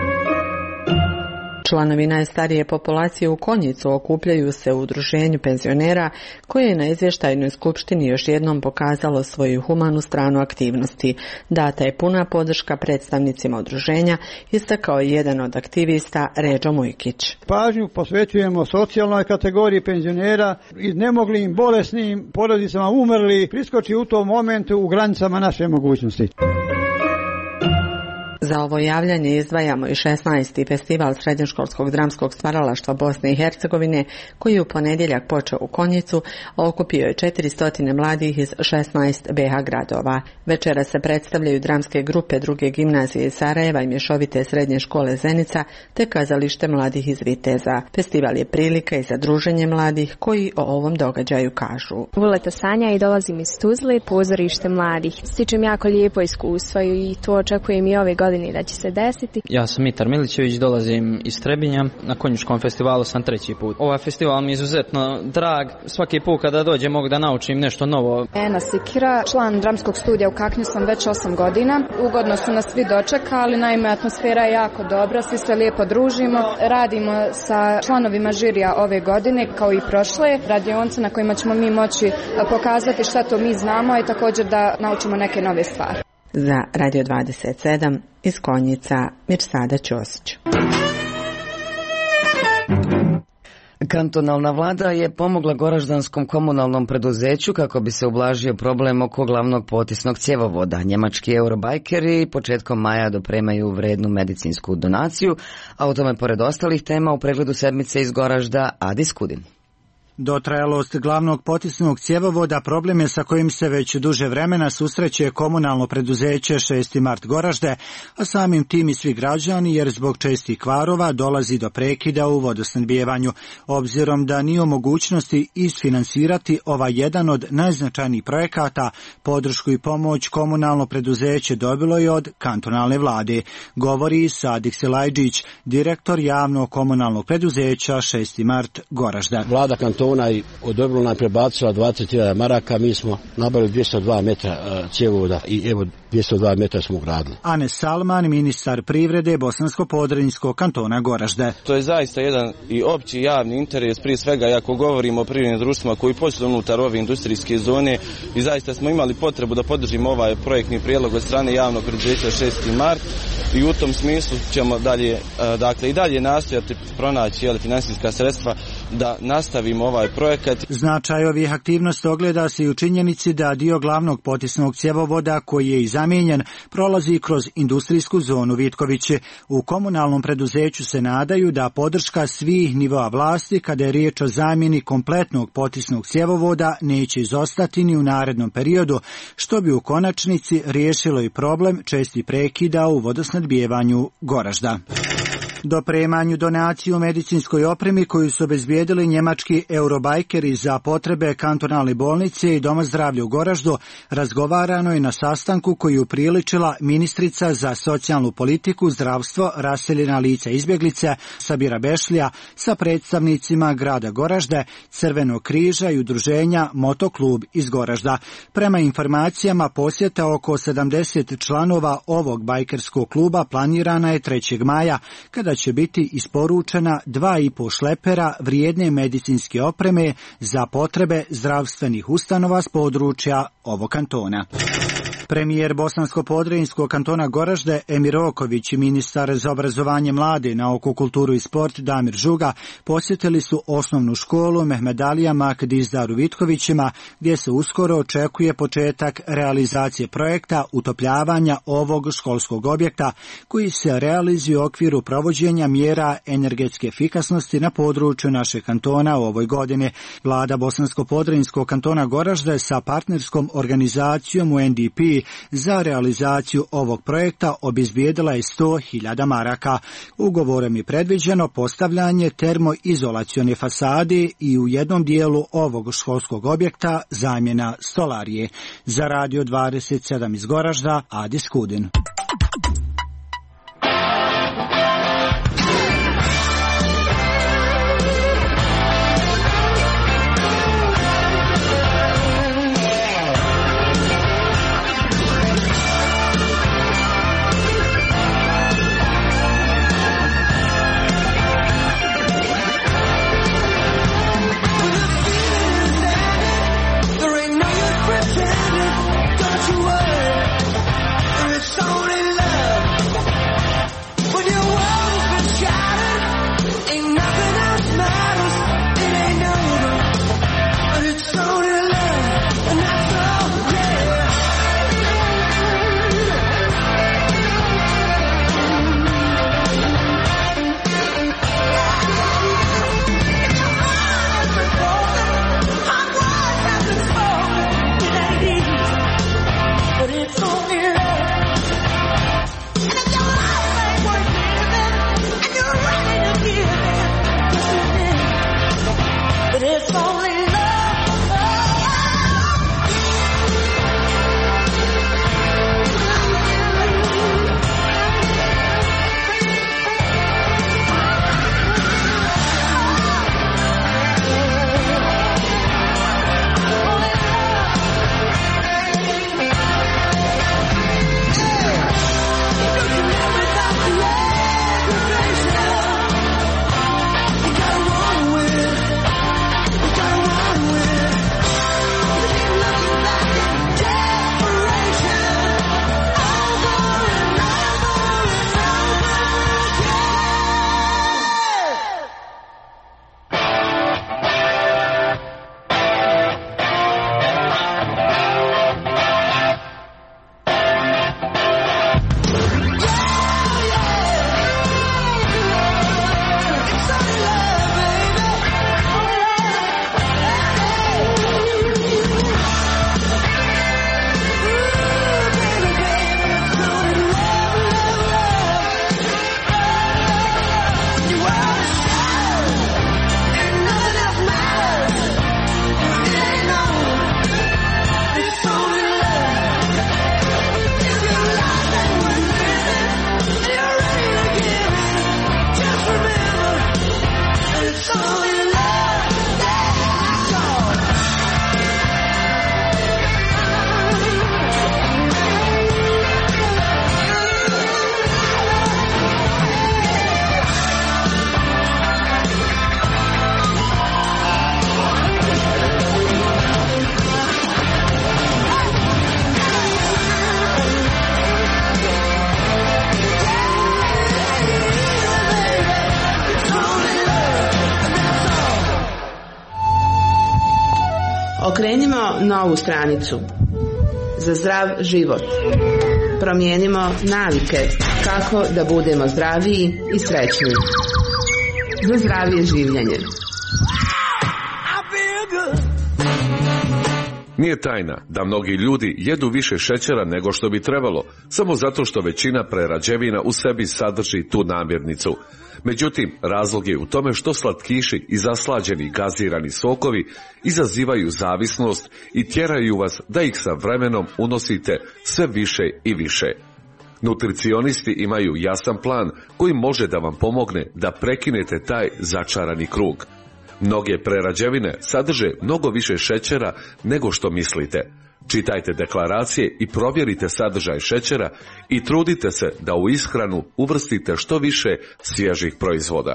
Članovi najstarije populacije u Konjicu okupljaju se u udruženju penzionera koje je na izvještajnoj skupštini još jednom pokazalo svoju humanu stranu aktivnosti. Data je puna podrška predstavnicima udruženja, istakao je jedan od aktivista Ređo Mujkić. Pažnju posvećujemo socijalnoj kategoriji penzionera, iznemoglim, bolesnim, porodicama umrli, priskoči u tom momentu u granicama naše mogućnosti. Za ovo javljanje izdvajamo i šesnaesti festival srednjoškolskog dramskog stvaralaštva Bosne i Hercegovine, koji je u ponedjeljak počeo u Konjicu, a okupio je četiristo mladih iz šesnaest be ha gradova. Večera se predstavljaju dramske grupe druge gimnazije iz Sarajeva i mješovite srednje škole Zenica, te kazalište mladih iz Viteza. Festival je prilika i za druženje mladih koji o ovom događaju kažu. Vuleta Sanja i dolazim iz Tuzle, pozorište mladih. Stičem jako lijepo iskustvo i to očekujem i ove godine da će se desiti. Ja sam Mitar Milićević, dolazim iz Trebinja. Na Konjičkom festivalu sam treći put. Ovaj festival mi je izuzetno drag. Svaki put kada dođem mogu da naučim nešto novo. Ena Sikira, član dramskog studija u Kaknju sam već osam godina. Ugodno su nas svi dočekali, naime atmosfera je jako dobra, svi se lijepo družimo. Radimo sa članovima žirija ove godine kao i prošle radionce na kojima ćemo mi moći pokazati šta to mi znamo i također da naučimo neke nove stvari. Za Radio dvadeset sedam iz Konjica, Mirsada Ćosić. Kantonalna vlada je pomogla Goraždanskom komunalnom preduzeću kako bi se ublažio problem oko glavnog potisnog cjevovoda. Njemački eurobajkeri početkom maja dopremaju vrednu medicinsku donaciju, a o tome pored ostalih tema u pregledu sedmice iz Goražda Adis Kudin. Dotrajalost glavnog potisnog cjevovoda problem je sa kojim se već duže vremena susreće komunalno preduzeće šesti mart Goražde, a samim tim i svi građani, jer zbog čestih kvarova dolazi do prekida u vodosnabdijevanju. Obzirom da nije u mogućnosti isfinansirati ovaj jedan od najznačajnijih projekata, podršku i pomoć komunalno preduzeće dobilo je od kantonalne vlade, govori Sadik Selajđić, direktor javnog komunalnog preduzeća šesti mart Goražda. Vlada kantona i odobrila nam prebacila dvadeset hiljada maraka, mi smo nabavili dvjesto dva metra cjevovoda i evo dvjesto dva metra smo ugradili. Anes Salman, ministar privrede Bosansko-Podrinjskog kantona Goražde. To je zaista jedan i opći javni interes, prije svega ako govorimo o privrednim društvima koji posluju unutar ove industrijske zone, i zaista smo imali potrebu da podržimo ovaj projektni prijedlog od strane javnog preduzeća šesti mart i u tom smislu ćemo dalje, dakle i dalje nastojati pronaći jeli, finansijska sredstva da nastavimo ovaj projekat. Značaj ovih aktivnosti ogleda se i u činjenici da dio glavnog potisnog cjevovoda koji je i zamijenjen prolazi kroz industrijsku zonu Vitkoviće. U komunalnom preduzeću se nadaju da podrška svih nivoa vlasti kada je riječ o zamjeni kompletnog potisnog cjevovoda neće izostati ni u narednom periodu, što bi u konačnici riješilo i problem čestih prekida u vodosnabdijevanju Goražda. Dopremanju donaciju medicinskoj opremi koju su obezbijedili njemački eurobajkeri za potrebe kantonalne bolnice i Doma zdravlja u Goraždu razgovarano je na sastanku koji je upriličila ministrica za socijalnu politiku, zdravstvo, raseljena lica izbjeglice Sabira Bešlija sa predstavnicima grada Goražde, Crvenog križa i udruženja Motoklub iz Goražda. Prema informacijama posjeta oko sedamdeset članova ovog bajkerskog kluba planirana je trećeg maja, kada će biti isporučena dva i po šlepera vrijedne medicinske opreme za potrebe zdravstvenih ustanova s područja ovog kantona. Premijer Bosansko-Podrinjskog kantona Goražde Emir Oković i ministar za obrazovanje mlade, nauku, kulturu i sport Damir Žuga posjetili su osnovnu školu Mehmedalija Mak Dizdar u Vitkovićima, gdje se uskoro očekuje početak realizacije projekta utopljavanja ovog školskog objekta koji se realizuje u okviru provođenja mjera energetske efikasnosti na području našeg kantona u ovoj godini. Vlada Bosansko-Podrinjskog kantona Goražde sa partnerskom organizacijom u en de pe za realizaciju ovog projekta obezbijedila je sto hiljada maraka. Ugovorom je predviđeno postavljanje termoizolacione fasade i u jednom dijelu ovog školskog objekta zamjena stolarije. Za Radio dvadeset sedam iz Goražda, Adis Kudin. So Okrenimo novu stranicu. Za zdrav život. Promijenimo navike kako da budemo zdraviji i srećniji. Za zdravije življenje. Nije tajna da mnogi ljudi jedu više šećera nego što bi trebalo, samo zato što većina prerađevina u sebi sadrži tu namirnicu. Međutim, razlog je u tome što slatkiši i zaslađeni gazirani sokovi izazivaju zavisnost i tjeraju vas da ih sa vremenom unosite sve više i više. Nutricionisti imaju jasan plan koji može da vam pomogne da prekinete taj začarani krug. Mnoge prerađevine sadrže mnogo više šećera nego što mislite. Čitajte deklaracije i provjerite sadržaj šećera i trudite se da u ishranu uvrstite što više svježih proizvoda.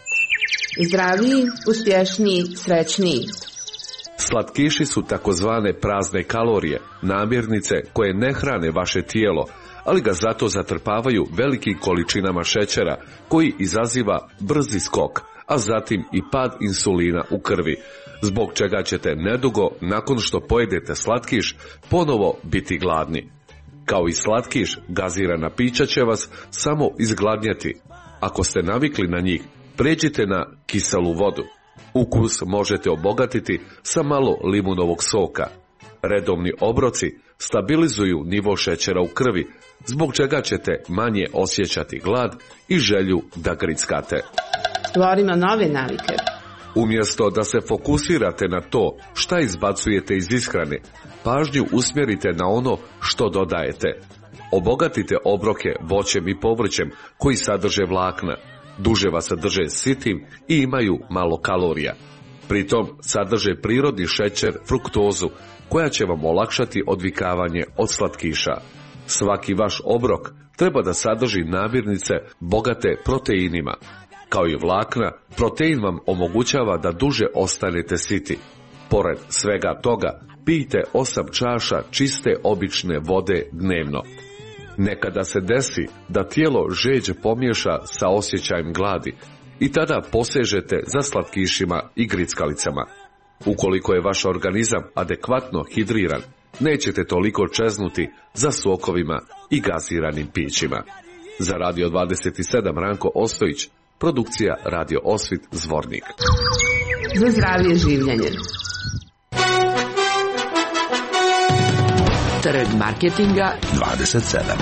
Zdraviji, uspješniji, srećniji. Slatkiši su takozvane prazne kalorije, namirnice koje ne hrane vaše tijelo, ali ga zato zatrpavaju velikim količinama šećera koji izaziva brzi skok, a zatim i pad insulina u krvi, zbog čega ćete nedugo nakon što pojedete slatkiš ponovo biti gladni. Kao i slatkiš, gazirana pića će vas samo izgladnjati. Ako ste navikli na njih, pređite na kiselu vodu. Ukus možete obogatiti sa malo limunovog soka. Redovni obroci stabilizuju nivo šećera u krvi, zbog čega ćete manje osjećati glad i želju da grickate. Stvorimo nove navike. Umjesto da se fokusirate na to šta izbacujete iz ishrane, pažnju usmjerite na ono što dodajete. Obogatite obroke voćem i povrćem koji sadrže vlakna, duže vas drže sitim i imaju malo kalorija. Pritom sadrže prirodni šećer, fruktozu, koja će vam olakšati odvikavanje od slatkiša. Svaki vaš obrok treba da sadrži namirnice bogate proteinima. Kao i vlakna, protein vam omogućava da duže ostanete siti. Pored svega toga, pijte osam čaša čiste obične vode dnevno. Nekada se desi da tijelo žeđ pomiješa sa osjećajem gladi i tada posežete za slatkišima i grickalicama. Ukoliko je vaš organizam adekvatno hidriran, nećete toliko čeznuti za sokovima i gaziranim pićima. Za Radio dvadeset sedam Ranko Ostojić, produkcija Radio Osvit Zvornik. Za zdravije življenje. Trg marketinga dvadeset sedam.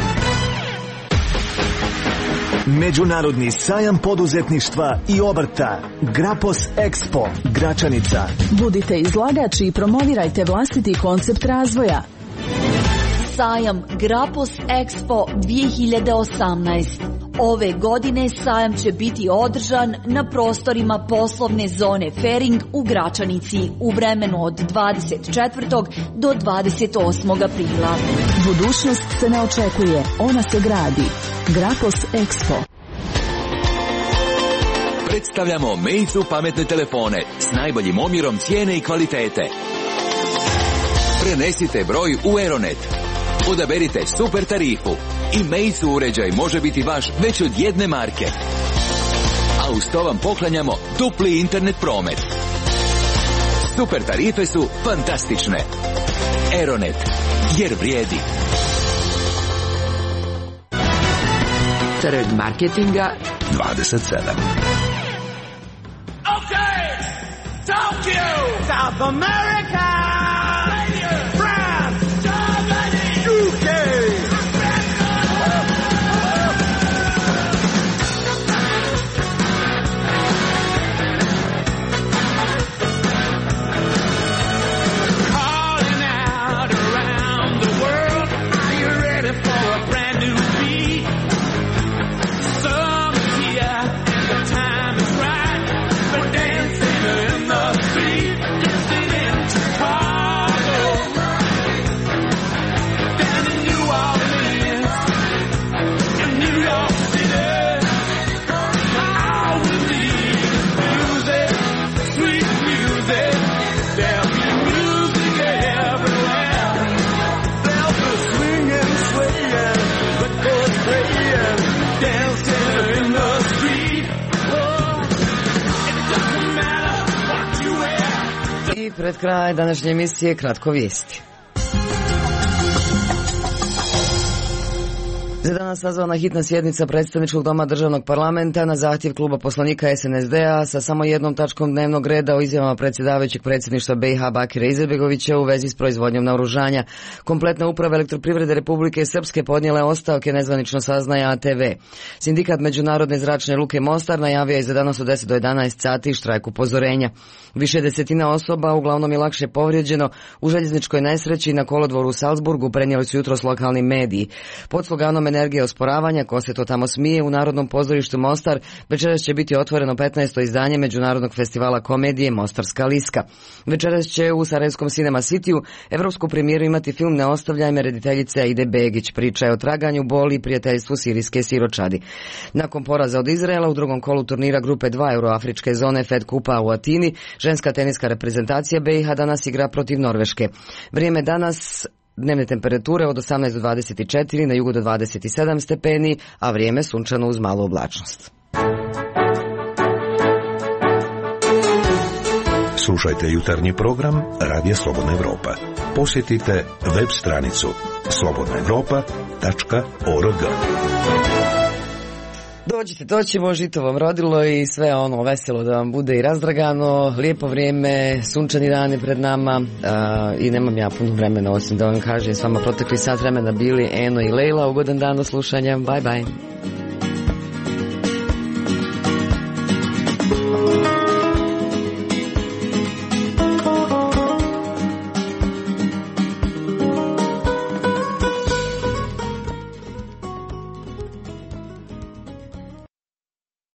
Međunarodni sajam poduzetništva i obrta Grapos Expo Gračanica. Budite izlagači i promovirajte vlastiti koncept razvoja. Sajam Grapos Expo dvije hiljade osamnaest. Ove godine sajam će biti održan na prostorima poslovne zone Fering u Gračanici u vremenu od dvadeset četvrtog do dvadeset osmog aprila. Budućnost se ne očekuje, ona se gradi. Grapos Expo. Predstavljamo Meizu pametne telefone s najboljim omjerom cijene i kvalitete. Prenesite broj u Aeronet. Odaberite super tarifu i Meizu uređaj može biti vaš već od jedne marke. A uz to vam poklanjamo dupli internet promet. Super tarife su fantastične. Aeronet, jer vrijedi. Trg marketinga dvadeset sedam. Okay, Tokyo, South America, France, Germany, U K. Calling out around the world, are you ready for a brand new beat? Summer's here and the time is right for dancing in the street, dancing into party. pred kraj današnje emisije kratko vijesti. Za danas sazvana hitna sjednica predstavničkog doma državnog parlamenta na zahtjev kluba poslanika S N S D-a sa samo jednom tačkom dnevnog reda o izjavama predsjedavajućeg predsjedništva B i H Bakira Izetbegovića u vezi s proizvodnjom naoružanja. Kompletna uprava Elektroprivrede Republike Srpske podnijela je ostavke, nezvanično saznaje A T V. Sindikat Međunarodne zračne luke Mostar najavio je za danas od deset do jedanaest sati štrajk upozorenja. Više desetina osoba, uglavnom je lakše povrijeđeno, u željezničkoj nesreći na kolodvoru u Salzburgu prenijeli su jutros lokalni mediji. Pod sloganom Energija osporavanja, ko se to tamo smije, u Narodnom pozorištu Mostar večeras će biti otvoreno petnaesto izdanje Međunarodnog festivala komedije Mostarska liska. Večeras će u Sarajevskom Cinema Cityu evropsku premijeru imati film Ne ostavljaj me rediteljice Aide Begić. Priča je o traganju, boli i prijateljstvu sirijske siročadi. Nakon poraza od Izraela u drugom kolu turnira grupe dva Euroafričke zone Fed Kupa u Atini, ženska teniska reprezentacija B i H danas igra protiv Norveške. Vrijeme danas: dnevne temperature od osamnaest do dvadeset četiri, na jugu do dvadeset sedam stepeni, a vrijeme sunčano uz malu oblačnost. Slušajte jutarnji program Radija Slobodna Evropa. Posjetite web stranicu slobodna evropa tačka org. Dođite, doćemo, žito vam rodilo i sve ono veselo da vam bude i razdragano, lijepo vrijeme, sunčani dani pred nama a, i nemam ja puno vremena osim da vam kažem, s vama protekli sat vremena bili Eno i Lejla, ugodan dan do slušanja, bye bye.